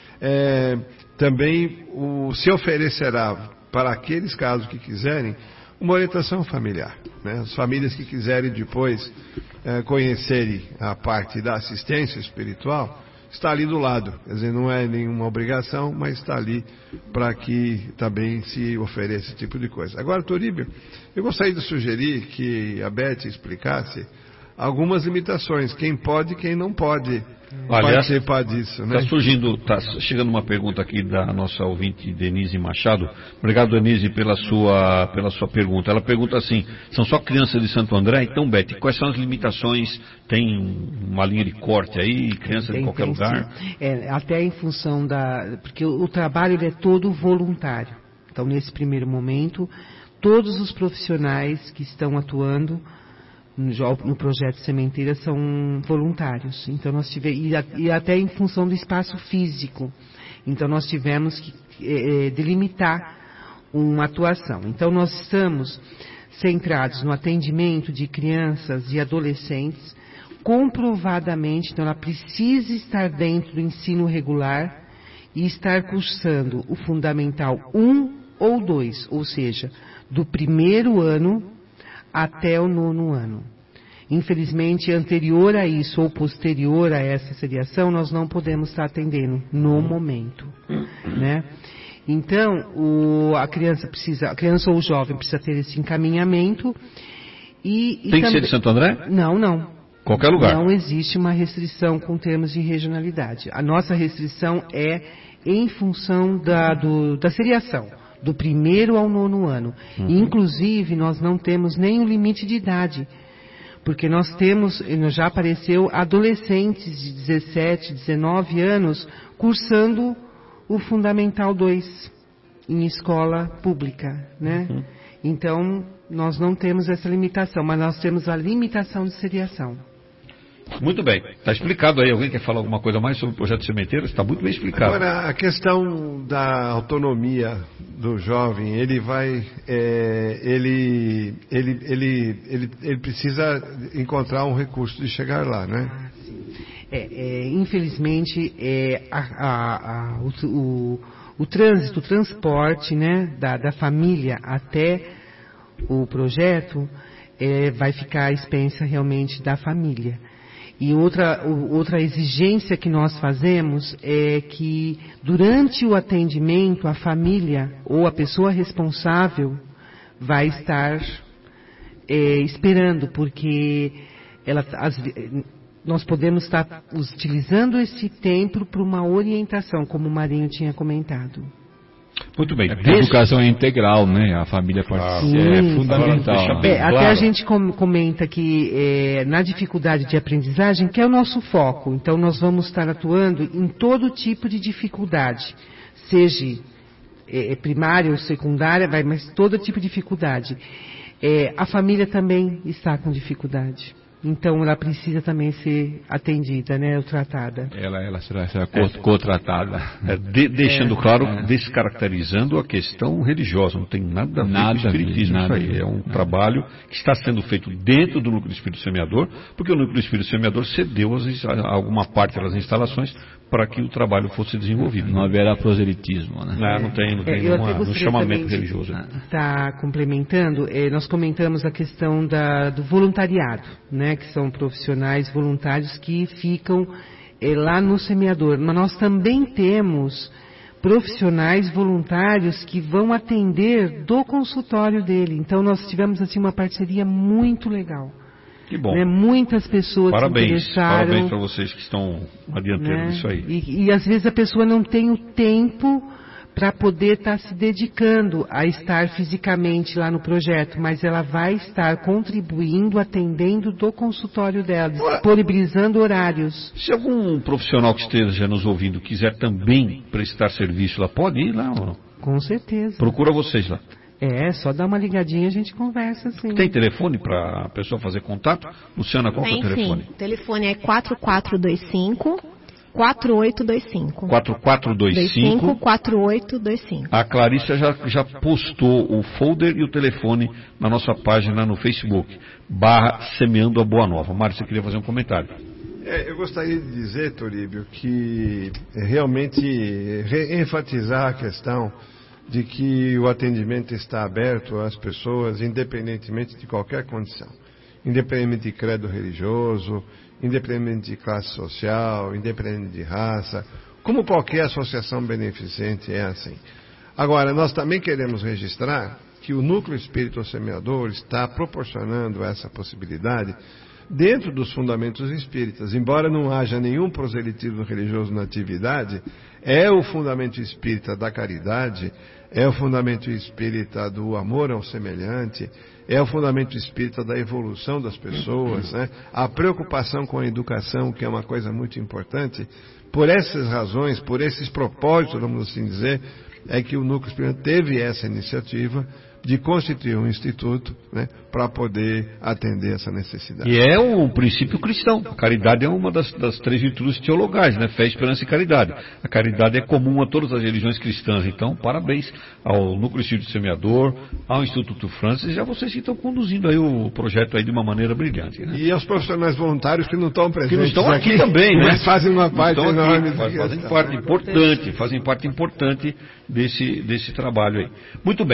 é, também o, se oferecerá para aqueles casos que quiserem uma orientação familiar, né? As famílias que quiserem depois é, conhecerem a parte da assistência espiritual, está ali do lado, quer dizer, não é nenhuma obrigação, mas está ali para que também se ofereça esse tipo de coisa. Agora, Toríbio, eu gostaria de sugerir que a Beth explicasse algumas limitações, quem pode e quem não pode Aliás, participar disso, né? Está surgindo, está chegando uma pergunta aqui da nossa ouvinte Denise Machado. Obrigado, Denise, pela sua, pela sua pergunta. Ela pergunta assim: são só crianças de Santo André? Então, Beth, quais são as limitações? Tem uma linha de corte aí, criança tem, de qualquer tem, lugar? É, até em função da... Porque o, o trabalho ele é todo voluntário. Então, nesse primeiro momento, todos os profissionais que estão atuando no projeto Sementeira são voluntários. Então nós tivemos, e até em função do espaço físico. Então nós tivemos que é, delimitar uma atuação. Então nós estamos centrados no atendimento de crianças e adolescentes, comprovadamente, então ela precisa estar dentro do ensino regular e estar cursando o Fundamental um ou dois, ou seja, do primeiro ano até o nono ano. infelizmente, anterior a isso ou posterior a essa seriação, nós não podemos estar atendendo no momento, né? Então, o, a criança precisa, a criança ou o jovem precisa ter esse encaminhamento e... e Tem que também, ser de Santo André? Não, não. Qualquer lugar. Não existe uma restrição com termos de regionalidade. A nossa restrição é em função da, do, da seriação, do primeiro ao nono ano. Uhum. Inclusive, nós não temos nenhum limite de idade, porque nós temos, já apareceu, adolescentes de dezessete, dezenove anos cursando o Fundamental dois em escola pública, né? Uhum. Então, nós não temos essa limitação, mas nós temos a limitação de seriação. Muito bem, está explicado aí. Alguém quer falar alguma coisa mais sobre o projeto Sementeiro? Está muito bem explicado. Agora, a questão da autonomia do jovem, ele vai, é, ele, ele, ele, ele, ele precisa encontrar um recurso de chegar lá, né? Ah, sim. É, é, infelizmente, é, a, a, a, o, o, o trânsito, o transporte, né, da, da família até o projeto é, vai ficar à expensa realmente da família. E outra, outra exigência que nós fazemos é que durante o atendimento a família ou a pessoa responsável vai estar é, esperando, porque ela, as, nós podemos estar utilizando esse tempo para uma orientação, como o Marinho tinha comentado. Muito bem. A educação é integral, né? A família participa, é fundamental. É, até a gente comenta que é, na dificuldade de aprendizagem, que é o nosso foco, então nós vamos estar atuando em todo tipo de dificuldade, seja é, primária ou secundária, vai, mas todo tipo de dificuldade. É, a família também está com dificuldade. Então ela precisa também ser atendida, né, ou tratada. Ela, ela será, será co-tratada. É, de, deixando é, claro, é. descaracterizando a questão religiosa. Não tem nada a ver nada com o espiritismo. Nada isso aí é um nada. trabalho que está sendo feito dentro do Núcleo do Espírito Semeador, porque o Núcleo do Espírito Semeador cedeu as, alguma parte das instalações para que o trabalho fosse desenvolvido. Não haverá proselitismo, né? Não, não tem, não tem é, uma, um chamamento religioso. Está complementando, é, nós comentamos a questão da, do voluntariado, né, que são profissionais voluntários que ficam é, lá no semeador. Mas nós também temos profissionais voluntários que vão atender do consultório dele. Então nós tivemos assim uma parceria muito legal. Que bom. Né? Muitas pessoas parabéns, se interessaram. Parabéns para vocês que estão adiantando né? isso aí. E, e às vezes a pessoa não tem o tempo para poder estar tá se dedicando a estar fisicamente lá no projeto, mas ela vai estar contribuindo, atendendo do consultório dela, disponibilizando horários. Se algum profissional que esteja nos ouvindo quiser também prestar serviço lá, pode ir lá ou não? Com certeza. Procura vocês lá. É, só dá uma ligadinha e a gente conversa assim. Tem telefone para a pessoa fazer contato? Luciana, qual Tem, é o telefone? Sim. O telefone é quatro quatro dois cinco, quatro oito dois cinco. quatro quatro dois cinco, quatro oito dois cinco. A Clarissa já, já postou o folder e o telefone na nossa página no Facebook, barra Semeando a Boa Nova. Mário, você queria fazer um comentário? É, eu gostaria de dizer, Toríbio, que realmente enfatizar a questão de que o atendimento está aberto às pessoas, independentemente de qualquer condição. Independente de credo religioso, independente de classe social, independente de raça, como qualquer associação beneficente é assim. Agora, nós também queremos registrar que o Núcleo Espírita Semeador está proporcionando essa possibilidade dentro dos fundamentos espíritas. Embora não haja nenhum proselitismo religioso na atividade, é o fundamento espírita da caridade, é o fundamento espírita do amor ao semelhante, é o fundamento espírita da evolução das pessoas, né? A preocupação com a educação, que é uma coisa muito importante. Por essas razões, por esses propósitos, vamos assim dizer, é que o Núcleo Espírita teve essa iniciativa de constituir um instituto, né, para poder atender essa necessidade. E é um princípio cristão. A caridade é uma das, das três virtudes teologais, né? Fé, esperança e caridade. A caridade é comum a todas as religiões cristãs. Então, parabéns ao Núcleo Espírita Semeador, ao Instituto Francis, já vocês que estão conduzindo aí o projeto aí de uma maneira brilhante, né? E aos profissionais voluntários que não estão presentes. Que não estão aqui, aqui também, né? Mas fazem uma parte enorme. Aqui, faz, fazem parte importante, fazem parte importante desse, desse trabalho aí. Muito bem.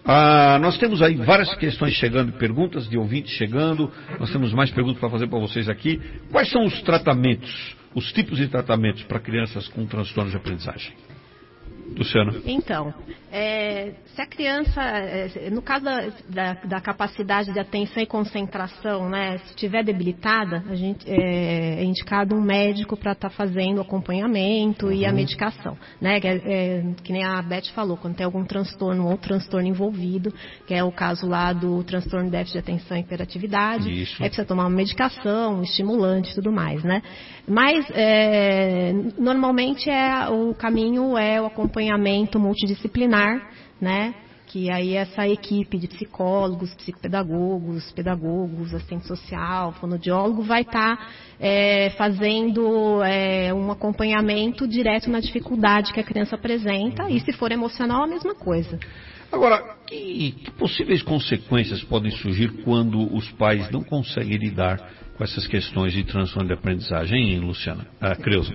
Ah, nós temos aí várias questões chegando, perguntas de ouvintes chegando, nós temos mais perguntas para fazer para vocês aqui. Quais são os tratamentos, os tipos de tratamentos para crianças com transtornos de aprendizagem? Luciana. Então, é, se a criança, é, no caso da, da, da capacidade de atenção e concentração, né, se estiver debilitada, a gente, é, é indicado um médico para estar tá fazendo o acompanhamento uhum. e a medicação, né, que, é, é, que nem a Beth falou, quando tem algum transtorno ou transtorno envolvido, que é o caso lá do transtorno de déficit de atenção e hiperatividade, Isso. aí precisa tomar uma medicação, um estimulante e tudo mais, né. Mas, é, normalmente, é, o caminho é o acompanhamento multidisciplinar, né? Que aí essa equipe de psicólogos, psicopedagogos, pedagogos, assistente social, fonoaudiólogo vai estar tá, é, fazendo é, um acompanhamento direto na dificuldade que a criança apresenta e se for emocional a mesma coisa. Agora, que, que possíveis consequências podem surgir quando os pais não conseguem lidar com essas questões de transtorno de aprendizagem, hein, Luciana? Ah, Creuza.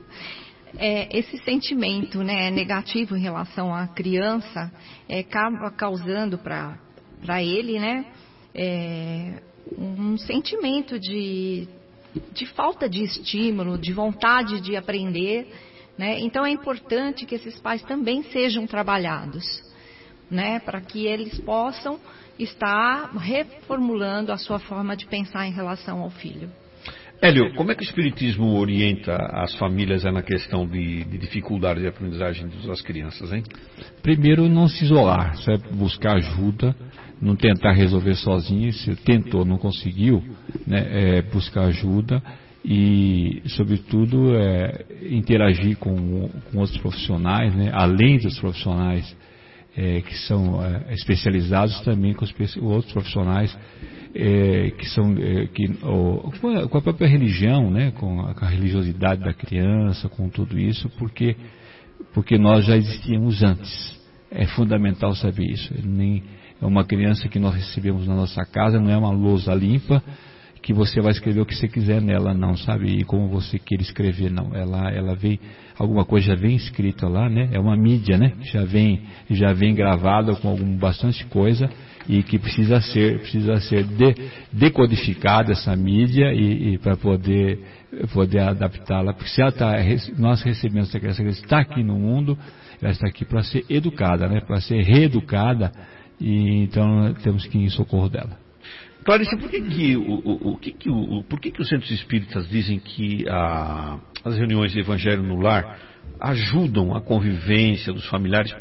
É, esse sentimento, né, negativo em relação à criança é, acaba causando para ele, né, é, um sentimento de, de falta de estímulo, de vontade de aprender, né? Então é importante que esses pais também sejam trabalhados, né, para que eles possam estar reformulando a sua forma de pensar em relação ao filho. Hélio, como é que o Espiritismo orienta as famílias na questão de, de dificuldade de aprendizagem das crianças, hein? Primeiro, não se isolar, só é buscar ajuda, não tentar resolver sozinho, se tentou, não conseguiu, né, é buscar ajuda e, sobretudo, é, interagir com, com outros profissionais, né, além dos profissionais é, que são é, especializados, também com os outros profissionais É, que são é, que, ó, com a própria religião, né, com a, com a religiosidade da criança, com tudo isso, porque, porque nós já existíamos antes. É fundamental saber isso. Nem, é uma criança que nós recebemos na nossa casa, não é uma lousa limpa que você vai escrever o que você quiser nela, não, sabe? E como você queira escrever, não. Ela, ela vem, alguma coisa já vem escrita lá, né? É uma mídia, né? Já vem, já vem gravada com algum, bastante coisa e que precisa ser, precisa ser de, decodificada essa mídia e, e para poder, poder adaptá-la. Porque se ela tá, nós recebemos essa criança, ela está aqui no mundo, ela está aqui para ser educada, né? Para ser reeducada, e então temos que ir em socorro dela. Clarice, por que que, o, o, o, que, que, o, por que, que os centros espíritas dizem que a, as reuniões de evangelho no lar ajudam a convivência dos familiares?